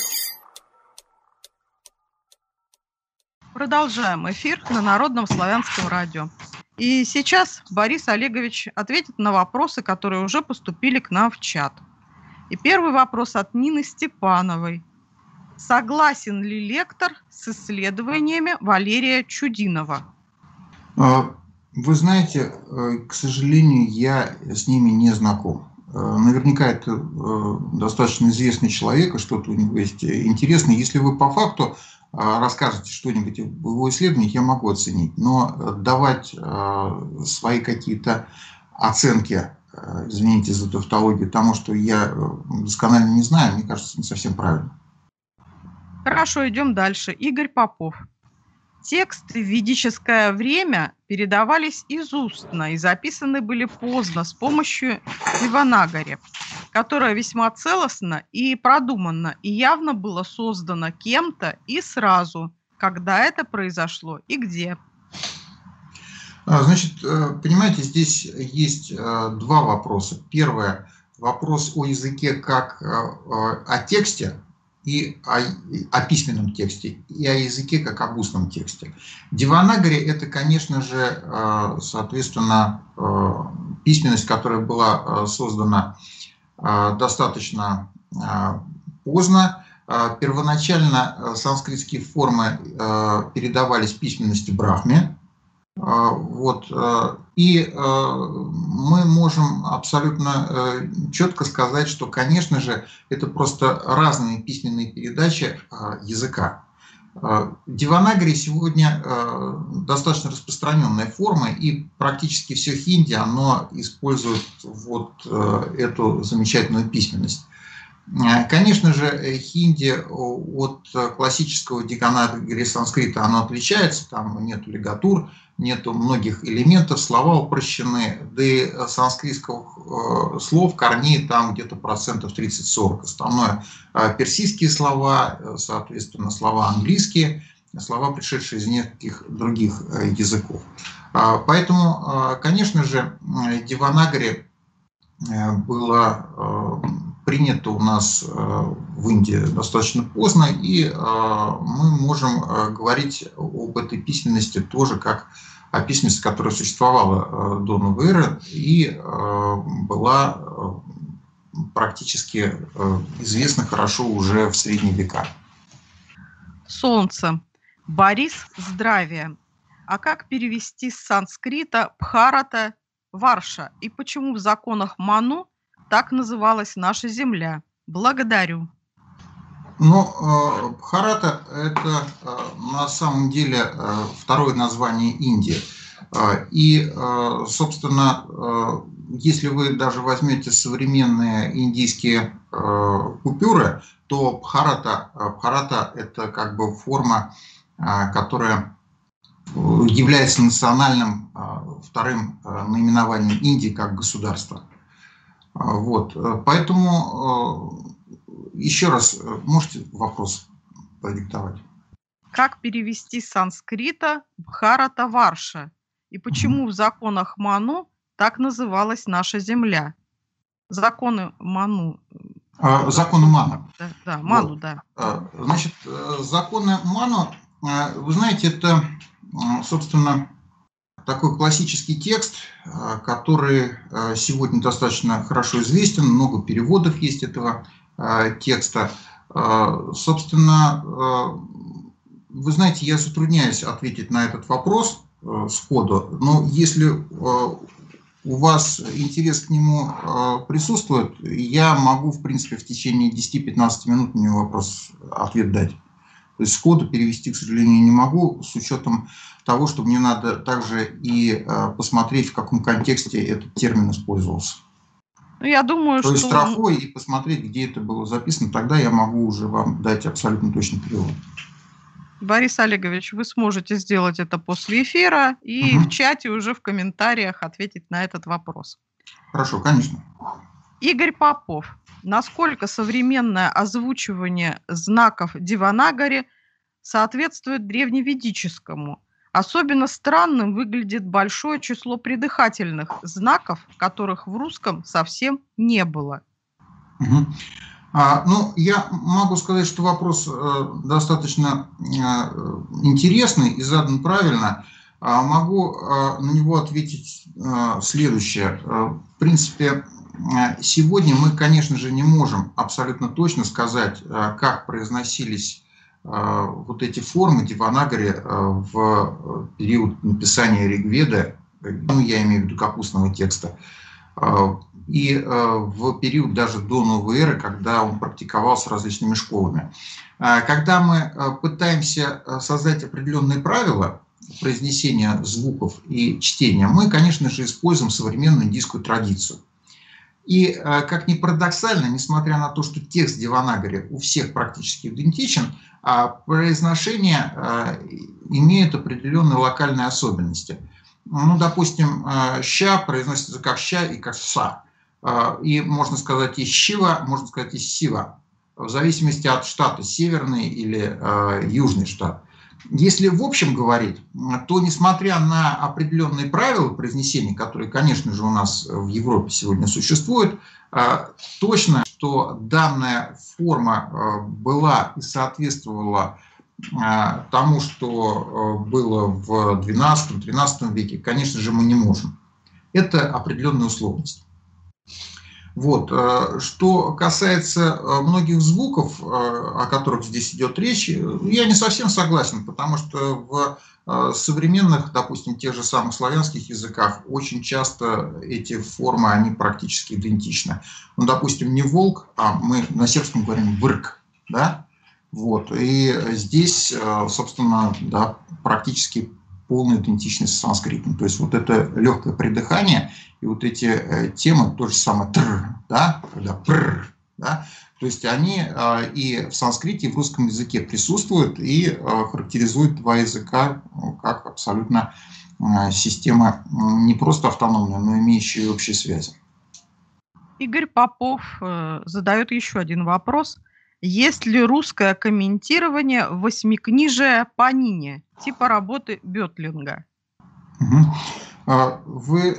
B: Продолжаем эфир на Народном славянском радио. И сейчас Борис Олегович ответит на вопросы, которые уже поступили к нам в чат. И первый вопрос от Нины Степановой. Согласен ли лектор с исследованиями Валерия Чудинова?
C: Вы знаете, к сожалению, я с ними не знаком. Наверняка это достаточно известный человек, и что-то у него есть интересное. Если вы по факту расскажете что-нибудь в его исследованиях, я могу оценить. Но давать свои какие-то оценки, извините за тавтологию, тому, что я досконально не знаю, мне кажется, не совсем правильно.
B: Хорошо, идем дальше. Игорь Попов. Тексты в ведическое время передавались из устно и записаны были поздно с помощью Деванагари, которая весьма целостна и продуманна, и явно было создано кем-то и сразу, когда это произошло и где.
C: Значит, понимаете, здесь есть два вопроса. Первое – вопрос о языке как о тексте, и о, о письменном тексте, и о языке как об устном тексте. Деванагари – это, конечно же, соответственно, письменность, которая была создана достаточно поздно. Первоначально санскритские формы передавались письменности Брахме. Вот. И мы можем абсолютно четко сказать, что, конечно же, это просто разные письменные передачи языка. Деванагари сегодня достаточно распространенная форма, и практически все хинди, оно использует вот эту замечательную письменность. Конечно же, хинди от классического деканагари санскрита оно отличается, там нет лигатур, нету многих элементов, слова упрощены, да и санскритских слов, корней там где-то процентов тридцать-сорок. Основное персидские слова, соответственно, слова английские, слова, пришедшие из нескольких других языков. Поэтому, конечно же, Деванагари было принято у нас в Индии достаточно поздно, и мы можем говорить об этой письменности тоже как о письменности, которая существовала до новой эры и была практически известна хорошо уже в средние века.
B: Солнце. Борис, здравия. А как перевести с санскрита Бхарата Варша? И почему в законах Ману так называлась наша земля? Благодарю.
C: Ну, Бхарата – это на самом деле второе название Индии. И, собственно, если вы даже возьмете современные индийские купюры, то Бхарата, Бхарата – это как бы форма, которая является национальным вторым наименованием Индии как государства. Вот. Поэтому, еще раз, можете вопрос продиктовать?
B: Как перевести с санскрита Бхарата Варша? И почему в законах Ману так называлась наша земля? Законы Ману.
C: Законы Ману.
B: Да, да, Ману,
C: вот.
B: Да.
C: Значит, законы Ману, вы знаете, это, собственно, такой классический текст, который сегодня достаточно хорошо известен, много переводов есть этого текста. Собственно, вы знаете, я затрудняюсь ответить на этот вопрос сходу, но если у вас интерес к нему присутствует, я могу, в принципе, в течение десяти-пятнадцати минут на него вопрос, ответ дать. То есть сходу перевести, к сожалению, не могу, с учетом того, что мне надо также и посмотреть, в каком контексте этот термин использовался.
B: Ну, я думаю,
C: То
B: что...
C: есть строфой и посмотреть, где это было записано, тогда я могу уже вам дать абсолютно точный перевод.
B: Борис Олегович, вы сможете сделать это после эфира и угу. в чате уже в комментариях ответить на этот вопрос.
C: Хорошо, конечно.
B: Игорь Попов. насколько современное озвучивание знаков Деванагари соответствует древневедическому? Особенно странным выглядит большое число придыхательных знаков, которых в русском совсем не было.
C: Угу. А, ну, я могу сказать, что вопрос э, достаточно э, интересный и задан правильно. А могу э, на него ответить э, следующее. Э, в принципе, э, сегодня мы, конечно же, не можем абсолютно точно сказать, э, как произносились э, вот эти формы Деванагари э, в период написания Ригведы, ну, я имею в виду как устного текста, э, и э, в период даже до новой эры, когда он практиковался различными школами. Э, когда мы э, пытаемся создать определенные правила произнесения звуков и чтения, мы, конечно же, используем современную индийскую традицию. И, э, как ни парадоксально, несмотря на то, что текст Деванагари у всех практически идентичен, э, произношение э, имеет определенные локальные особенности. Ну, допустим, э, «ща» произносится как «ща» и как «са». И можно сказать и «щива», можно сказать и «сива», в зависимости от штата, северный или э, южный штат. Если в общем говорить, то несмотря на определенные правила произнесения, которые, конечно же, у нас в Европе сегодня существуют, э, точно, что данная форма э, была и соответствовала э, тому, что э, было в двенадцатом-тринадцатом веке, конечно же, мы не можем. Это определенная условность. Вот. Что касается многих звуков, о которых здесь идет речь, я не совсем согласен, потому что в современных, допустим, тех же самых славянских языках очень часто эти формы, они практически идентичны. Ну, допустим, не волк, а мы на сербском говорим вырк, да? Вот. И здесь, собственно, да, практически полная идентичность с санскритом. То есть вот это легкое придыхание и вот эти э, темы, то же самое тр, да, когда пр, да, то есть они э, и в санскрите, и в русском языке присутствуют и э, характеризуют два языка ну, как абсолютно э, система не просто автономная, но имеющая общие связи.
B: Игорь Попов э, задает еще один вопрос. Есть ли русское комментирование восьмикнижия Панини, типа работы Бётлинга?
C: Угу. Вы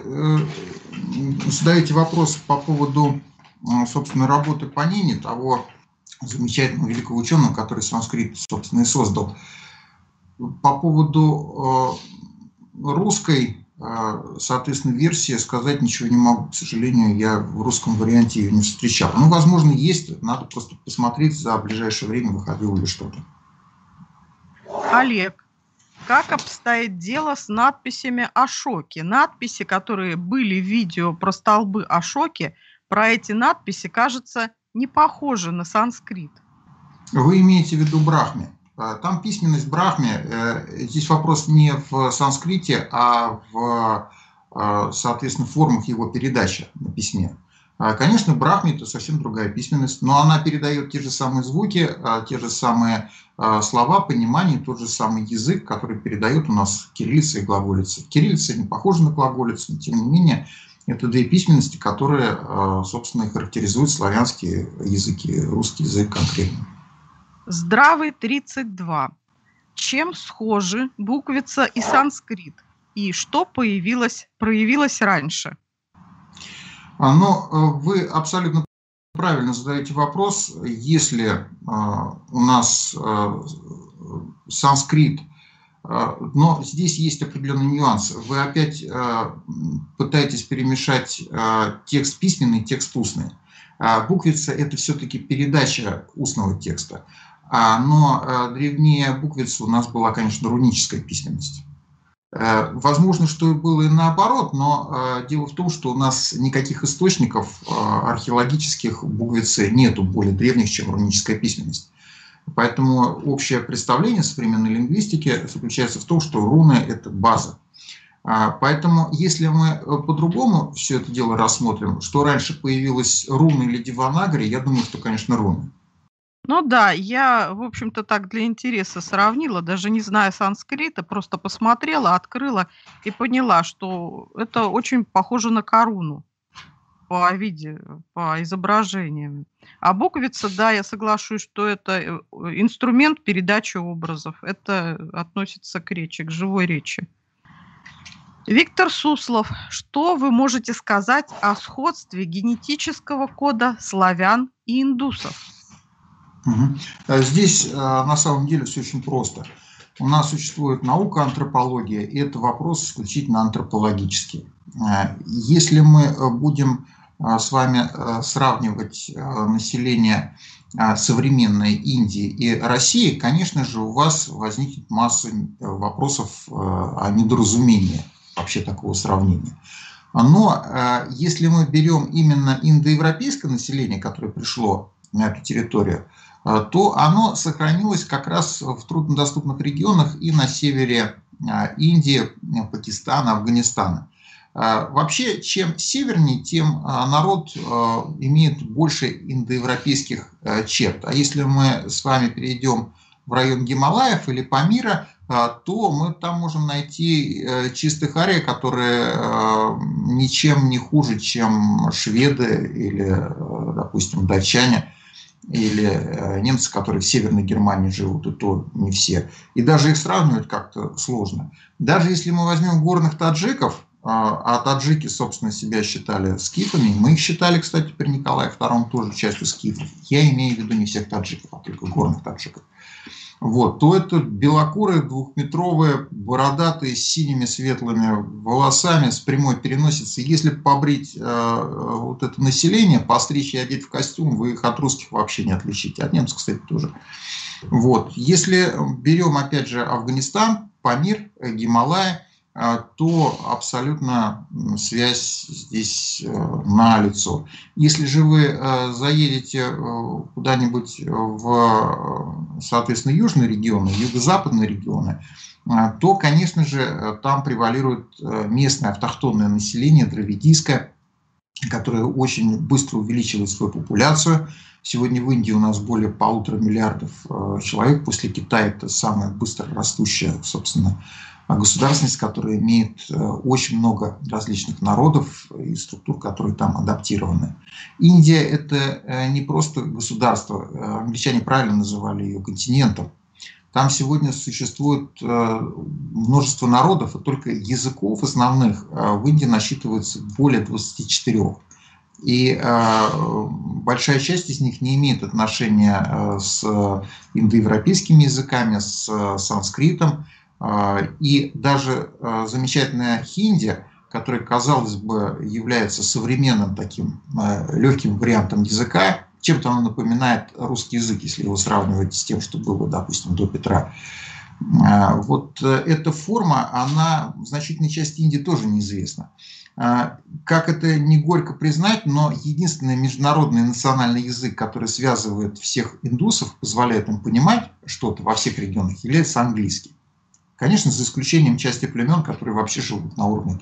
C: задаете вопрос по поводу, собственно, работы Панини, того замечательного великого ученого, который санскрит, собственно, и создал. По поводу русской, соответственно, версии сказать ничего не могу. К сожалению, я в русском варианте ее не встречал. Ну, возможно, есть. Надо просто посмотреть, за ближайшее время выходило ли что-то.
B: Олег, как обстоит дело с надписями Ашоки? Надписи, которые были в видео про столбы Ашоки, про эти надписи, кажется, не похожи на санскрит.
C: Вы имеете в виду Брахме? Там письменность Брахме, здесь вопрос не в санскрите, а в, соответственно, формах его передачи на письме. Конечно, Брахме – это совсем другая письменность, но она передает те же самые звуки, те же самые слова, понимание, тот же самый язык, который передает у нас кириллица и глаголица. Кириллица не похожа на глаголицу, но тем не менее это две письменности, которые, собственно, характеризуют славянские языки, русский язык конкретно.
B: Здравый тридцать два. Чем схожи буквица и санскрит? И что появилось, проявилось раньше?
C: Но вы абсолютно правильно задаете вопрос. Если у нас санскрит, но здесь есть определенный нюанс. Вы опять пытаетесь перемешать текст письменный и текст устный. Буквица – это все-таки передача устного текста. Но древнее буквицы у нас была, конечно, руническая письменность. Возможно, что и было и наоборот, но дело в том, что у нас никаких источников археологических буквицы нету более древних, чем руническая письменность. Поэтому общее представление современной лингвистики заключается в том, что руны – это база. Поэтому, если мы по-другому все это дело рассмотрим, что раньше появилось руны или Деванагари, я думаю, что, конечно, руны.
B: Ну да, я, в общем-то, так для интереса сравнила, даже не зная санскрита, просто посмотрела, открыла и поняла, что это очень похоже на коруну по виде, по изображениям. А буквица, да, я соглашусь, что это инструмент передачи образов. Это относится к речи, к живой речи. Виктор Суслов, что вы можете сказать о сходстве генетического кода славян и индусов?
C: Угу. Здесь на самом деле все очень просто. У нас существует наука антропология, и это вопрос исключительно антропологический. Если мы будем с вами сравнивать население современной Индии и России, конечно же, у вас возникнет масса вопросов о недоразумении вообще такого сравнения. Но если мы берем именно индоевропейское население, которое пришло на эту территорию, то оно сохранилось как раз в труднодоступных регионах и на севере Индии, Пакистана, Афганистана. Вообще, чем севернее, тем народ имеет больше индоевропейских черт. А если мы с вами перейдем в район Гималаев или Памира, то мы там можем найти чистых арий, которые ничем не хуже, чем шведы или, допустим, датчане, или немцы, которые в Северной Германии живут, и то не все. И даже их сравнивать как-то сложно. Даже если мы возьмем горных таджиков, а таджики, собственно, себя считали скифами, мы их считали, кстати, при Николае втором тоже частью скифов. Я имею в виду не всех таджиков, а только горных таджиков. Вот, то это белокурые, двухметровые, бородатые, с синими светлыми волосами, с прямой переносицей. Если побрить э, вот это население, постричь и одеть в костюм, вы их от русских вообще не отличите. От немцев, кстати, тоже. Вот. Если берем, опять же, Афганистан, Памир, Гималай, э, то абсолютно связь здесь э, налицо. Если же вы э, заедете э, куда-нибудь в, соответственно, южные регионы, юго-западные регионы, э, то, конечно же, там превалирует э, местное автохтонное население, дравидийское, которое очень быстро увеличивает свою популяцию. Сегодня в Индии у нас более полутора миллиардов э, человек. После Китая это самая быстро растущая, собственно, государственность, которая имеет очень много различных народов и структур, которые там адаптированы. Индия – это не просто государство, англичане правильно называли ее континентом. Там сегодня существует множество народов, и только языков основных в Индии насчитывается более двадцати четырёх. И большая часть из них не имеет отношения с индоевропейскими языками, с санскритом. И даже замечательная хинди, которая, казалось бы, является современным таким легким вариантом языка, чем-то она напоминает русский язык, если его сравнивать с тем, что было, допустим, до Петра. Вот эта форма, она в значительной части Индии тоже неизвестна. Как это не горько признать, но единственный международный национальный язык, который связывает всех индусов, позволяет им понимать что-то во всех регионах, является английский. Конечно, за исключением части племен, которые вообще живут на уровне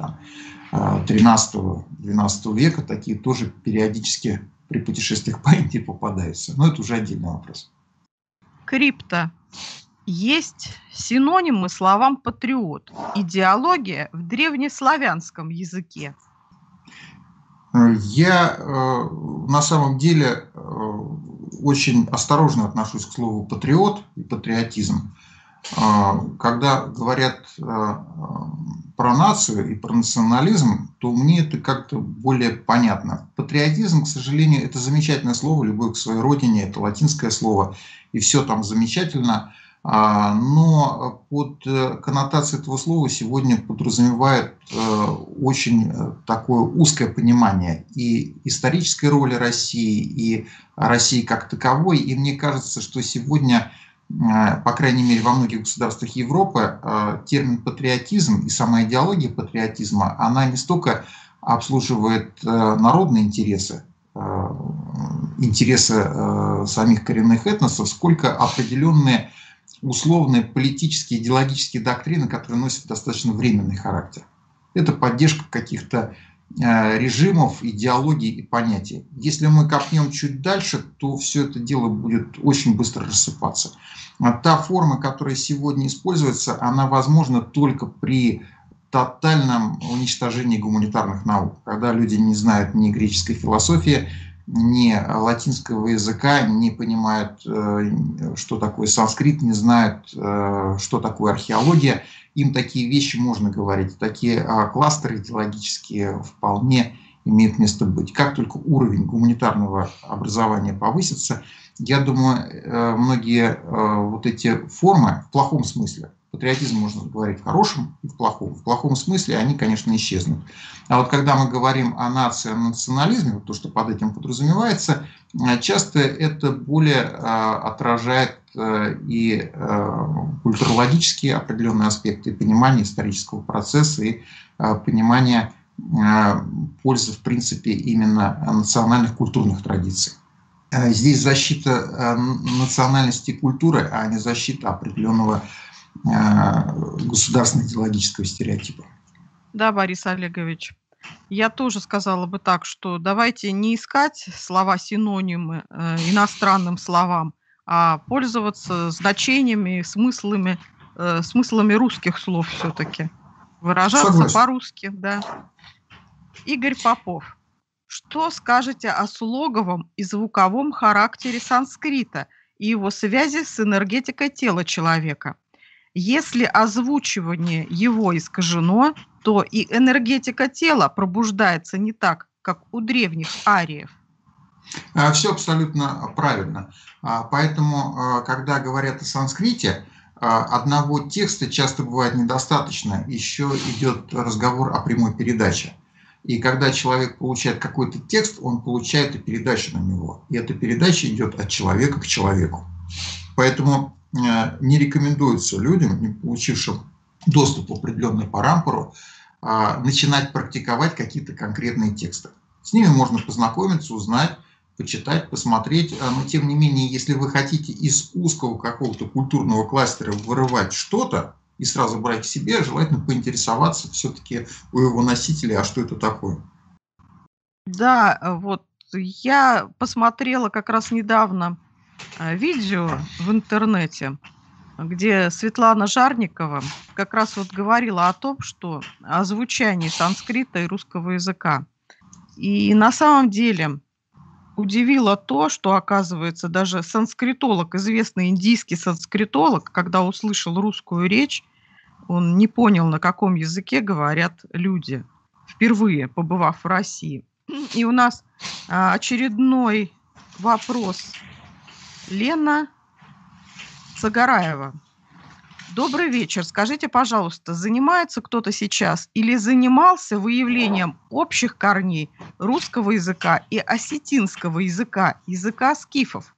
C: тринадцатого-двенадцатого века, такие тоже периодически при путешествиях по Индии попадаются. Но это уже отдельный вопрос.
B: Крипто. Есть синонимы словам «патриот». Идеология в древнеславянском языке.
C: Я на самом деле очень осторожно отношусь к слову «патриот» и «патриотизм». Когда говорят про нацию и про национализм, то мне это как-то более понятно. Патриотизм, к сожалению, это замечательное слово, любовь к своей родине, это латинское слово, и все там замечательно. Но под коннотацией этого слова сегодня подразумевает очень такое узкое понимание и исторической роли России, и России как таковой. И мне кажется, что сегодня, по крайней мере, во многих государствах Европы, термин патриотизм и сама идеология патриотизма, она не столько обслуживает народные интересы, интересы самих коренных этносов, сколько определенные условные политические, идеологические доктрины, которые носят достаточно временный характер. Это поддержка каких-то режимов, идеологий и понятий. Если мы копнем чуть дальше, то все это дело будет очень быстро рассыпаться. Та форма, которая сегодня используется, она возможна только при тотальном уничтожении гуманитарных наук, когда люди не знают ни греческой философии, ни латинского языка, не понимают, что такое санскрит, не знают, что такое археология. Им такие вещи можно говорить, такие кластеры идеологические вполне имеют место быть. Как только уровень гуманитарного образования повысится, я думаю, многие вот эти формы в плохом смысле, патриотизм можно говорить в хорошем и в плохом, в плохом смысле они, конечно, исчезнут. А вот когда мы говорим о нации, о национализме, вот то, что под этим подразумевается, часто это более отражает и культурологические определенные аспекты, и понимание исторического процесса, и понимание пользы, в принципе, именно национальных культурных традиций. Здесь защита национальности и культуры, а не защита определенного государственного идеологического стереотипа.
B: Да, Борис Олегович, я тоже сказала бы так, что давайте не искать слова-синонимы э, иностранным словам, а пользоваться значениями, смыслами, э, смыслами русских слов все-таки. Выражаться
C: Согласен.
B: по-русски, да. Игорь Попов, что скажете о слоговом и звуковом характере санскрита и его связи с энергетикой тела человека? Если озвучивание его искажено, то и энергетика тела пробуждается не так, как у древних ариев.
C: Все абсолютно правильно. Поэтому, когда говорят о санскрите, одного текста часто бывает недостаточно, еще идет разговор о прямой передаче. И когда человек получает какой-то текст, он получает и передачу на него. И эта передача идет от человека к человеку. Поэтому не рекомендуется людям, не получившим доступ в определенную парампору, начинать практиковать какие-то конкретные тексты. С ними можно познакомиться, узнать, почитать, посмотреть. Но тем не менее, если вы хотите из узкого какого-то культурного кластера вырывать что-то и сразу брать к себе, желательно поинтересоваться все-таки у его носителя, а что это такое.
B: Да, вот я посмотрела как раз недавно видео в интернете, где Светлана Жарникова как раз вот говорила о том, что о звучании санскрита и русского языка. И на самом деле удивило то, что, оказывается, даже санскритолог, известный индийский санскритолог, когда услышал русскую речь, он не понял, на каком языке говорят люди, впервые побывав в России. И у нас очередной вопрос. Лена Цагараева. Добрый вечер. Скажите, пожалуйста, занимается кто-то сейчас или занимался выявлением общих корней русского языка и осетинского языка, языка скифов?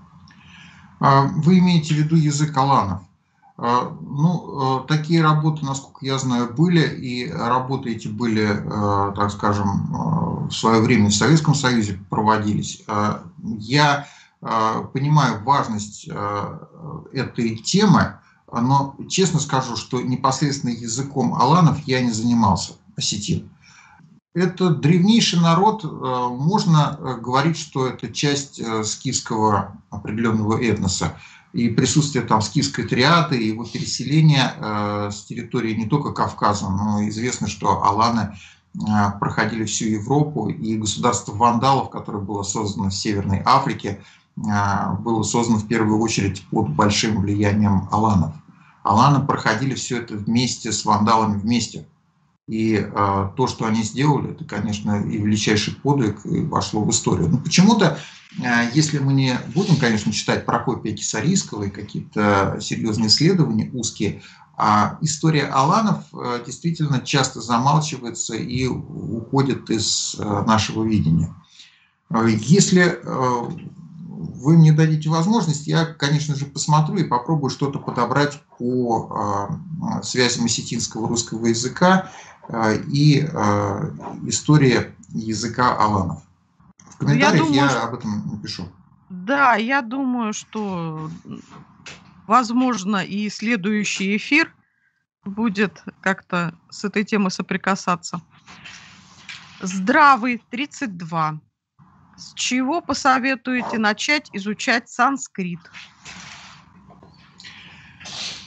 C: Вы имеете в виду язык аланов? Ну, такие работы, насколько я знаю, были, и работы эти были, так скажем, в свое время в Советском Союзе проводились. Я понимаю важность этой темы, но честно скажу, что непосредственно языком аланов я не занимался, осетин. Это древнейший народ, можно говорить, что это часть скифского определенного этноса. И присутствие там скифской триады, и его переселение с территории не только Кавказа, но известно, что аланы проходили всю Европу, и государство вандалов, которое было создано в Северной Африке, было создано в первую очередь под большим влиянием аланов. Аланы проходили все это вместе с вандалами вместе. И э, то, что они сделали, это, конечно, и величайший подвиг, и вошло в историю. Но почему-то, э, если мы не будем, конечно, читать Прокопия Кесарийского и какие-то серьезные исследования узкие, а история аланов э, действительно часто замалчивается и уходит из э, нашего видения. Если э, вы мне дадите возможность, я, конечно же, посмотрю и попробую что-то подобрать по э, связям осетинского русского языка э, и э, истории языка аланов. В комментариях я, думаю, я об этом напишу.
B: Да, я думаю, что, возможно, и следующий эфир будет как-то с этой темой соприкасаться. Здравый, тридцать два. С чего посоветуете начать изучать санскрит?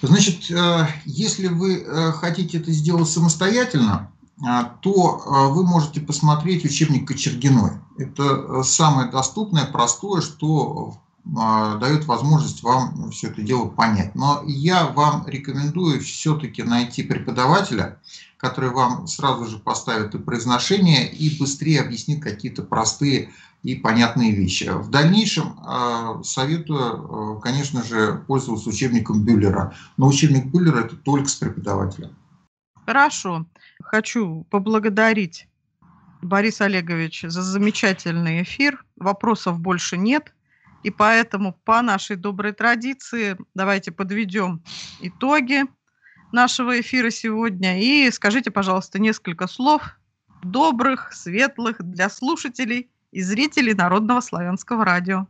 C: Значит, если вы хотите это сделать самостоятельно, то вы можете посмотреть учебник Кочергиной. Это самое доступное, простое, что дает возможность вам все это дело понять. Но я вам рекомендую все-таки найти преподавателя, который вам сразу же поставит и произношение, и быстрее объяснит какие-то простые и понятные вещи. В дальнейшем советую, конечно же, пользоваться учебником Бюллера. Но учебник Бюллера – это только с преподавателем.
B: Хорошо. Хочу поблагодарить Бориса Олеговича за замечательный эфир. Вопросов больше нет. И поэтому по нашей доброй традиции давайте подведем итоги нашего эфира сегодня. И скажите, пожалуйста, несколько слов добрых, светлых для слушателей и зрителей Народного славянского радио.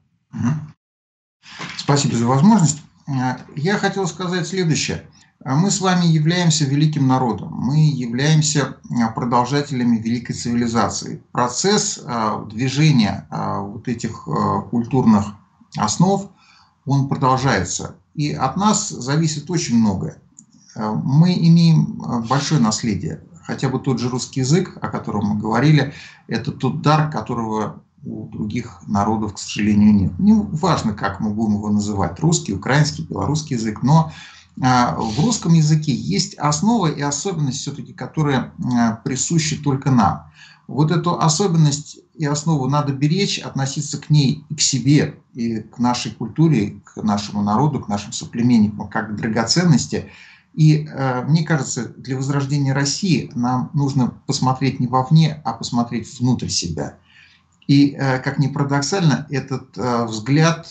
C: Спасибо за возможность. Я хотел сказать следующее. Мы с вами являемся великим народом, мы являемся продолжателями великой цивилизации. Процесс движения вот этих культурных основ, он продолжается. И от нас зависит очень многое. Мы имеем большое наследие. Хотя бы тот же русский язык, о котором мы говорили, это тот дар, которого у других народов, к сожалению, нет. Не важно, как мы будем его называть, русский, украинский, белорусский язык, но в русском языке есть основа и особенность, все-таки, которая присуща только нам. Вот эту особенность и основу надо беречь, относиться к ней и к себе, и к нашей культуре, к нашему народу, к нашим соплеменникам, как к драгоценности. И мне кажется, для возрождения России нам нужно посмотреть не вовне, а посмотреть внутрь себя. И, как ни парадоксально, этот взгляд,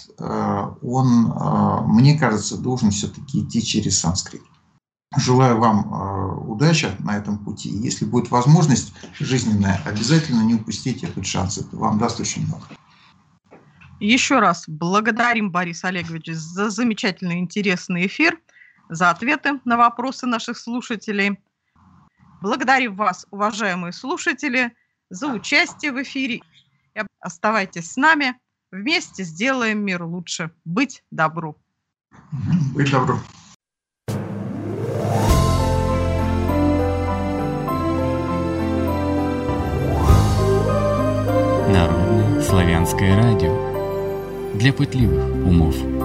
C: он, мне кажется, должен все-таки идти через санскрит. Желаю вам удачи на этом пути. Если будет возможность жизненная, обязательно не упустите этот шанс. Это вам даст очень много.
B: Еще раз благодарим Бориса Олеговича за замечательный интересный эфир, за ответы на вопросы наших слушателей. Благодарим вас, уважаемые слушатели, за участие в эфире. Оставайтесь с нами. Вместе сделаем мир лучше. Быть добру.
C: Быть добру.
A: Народное славянское радио. Для пытливых умов.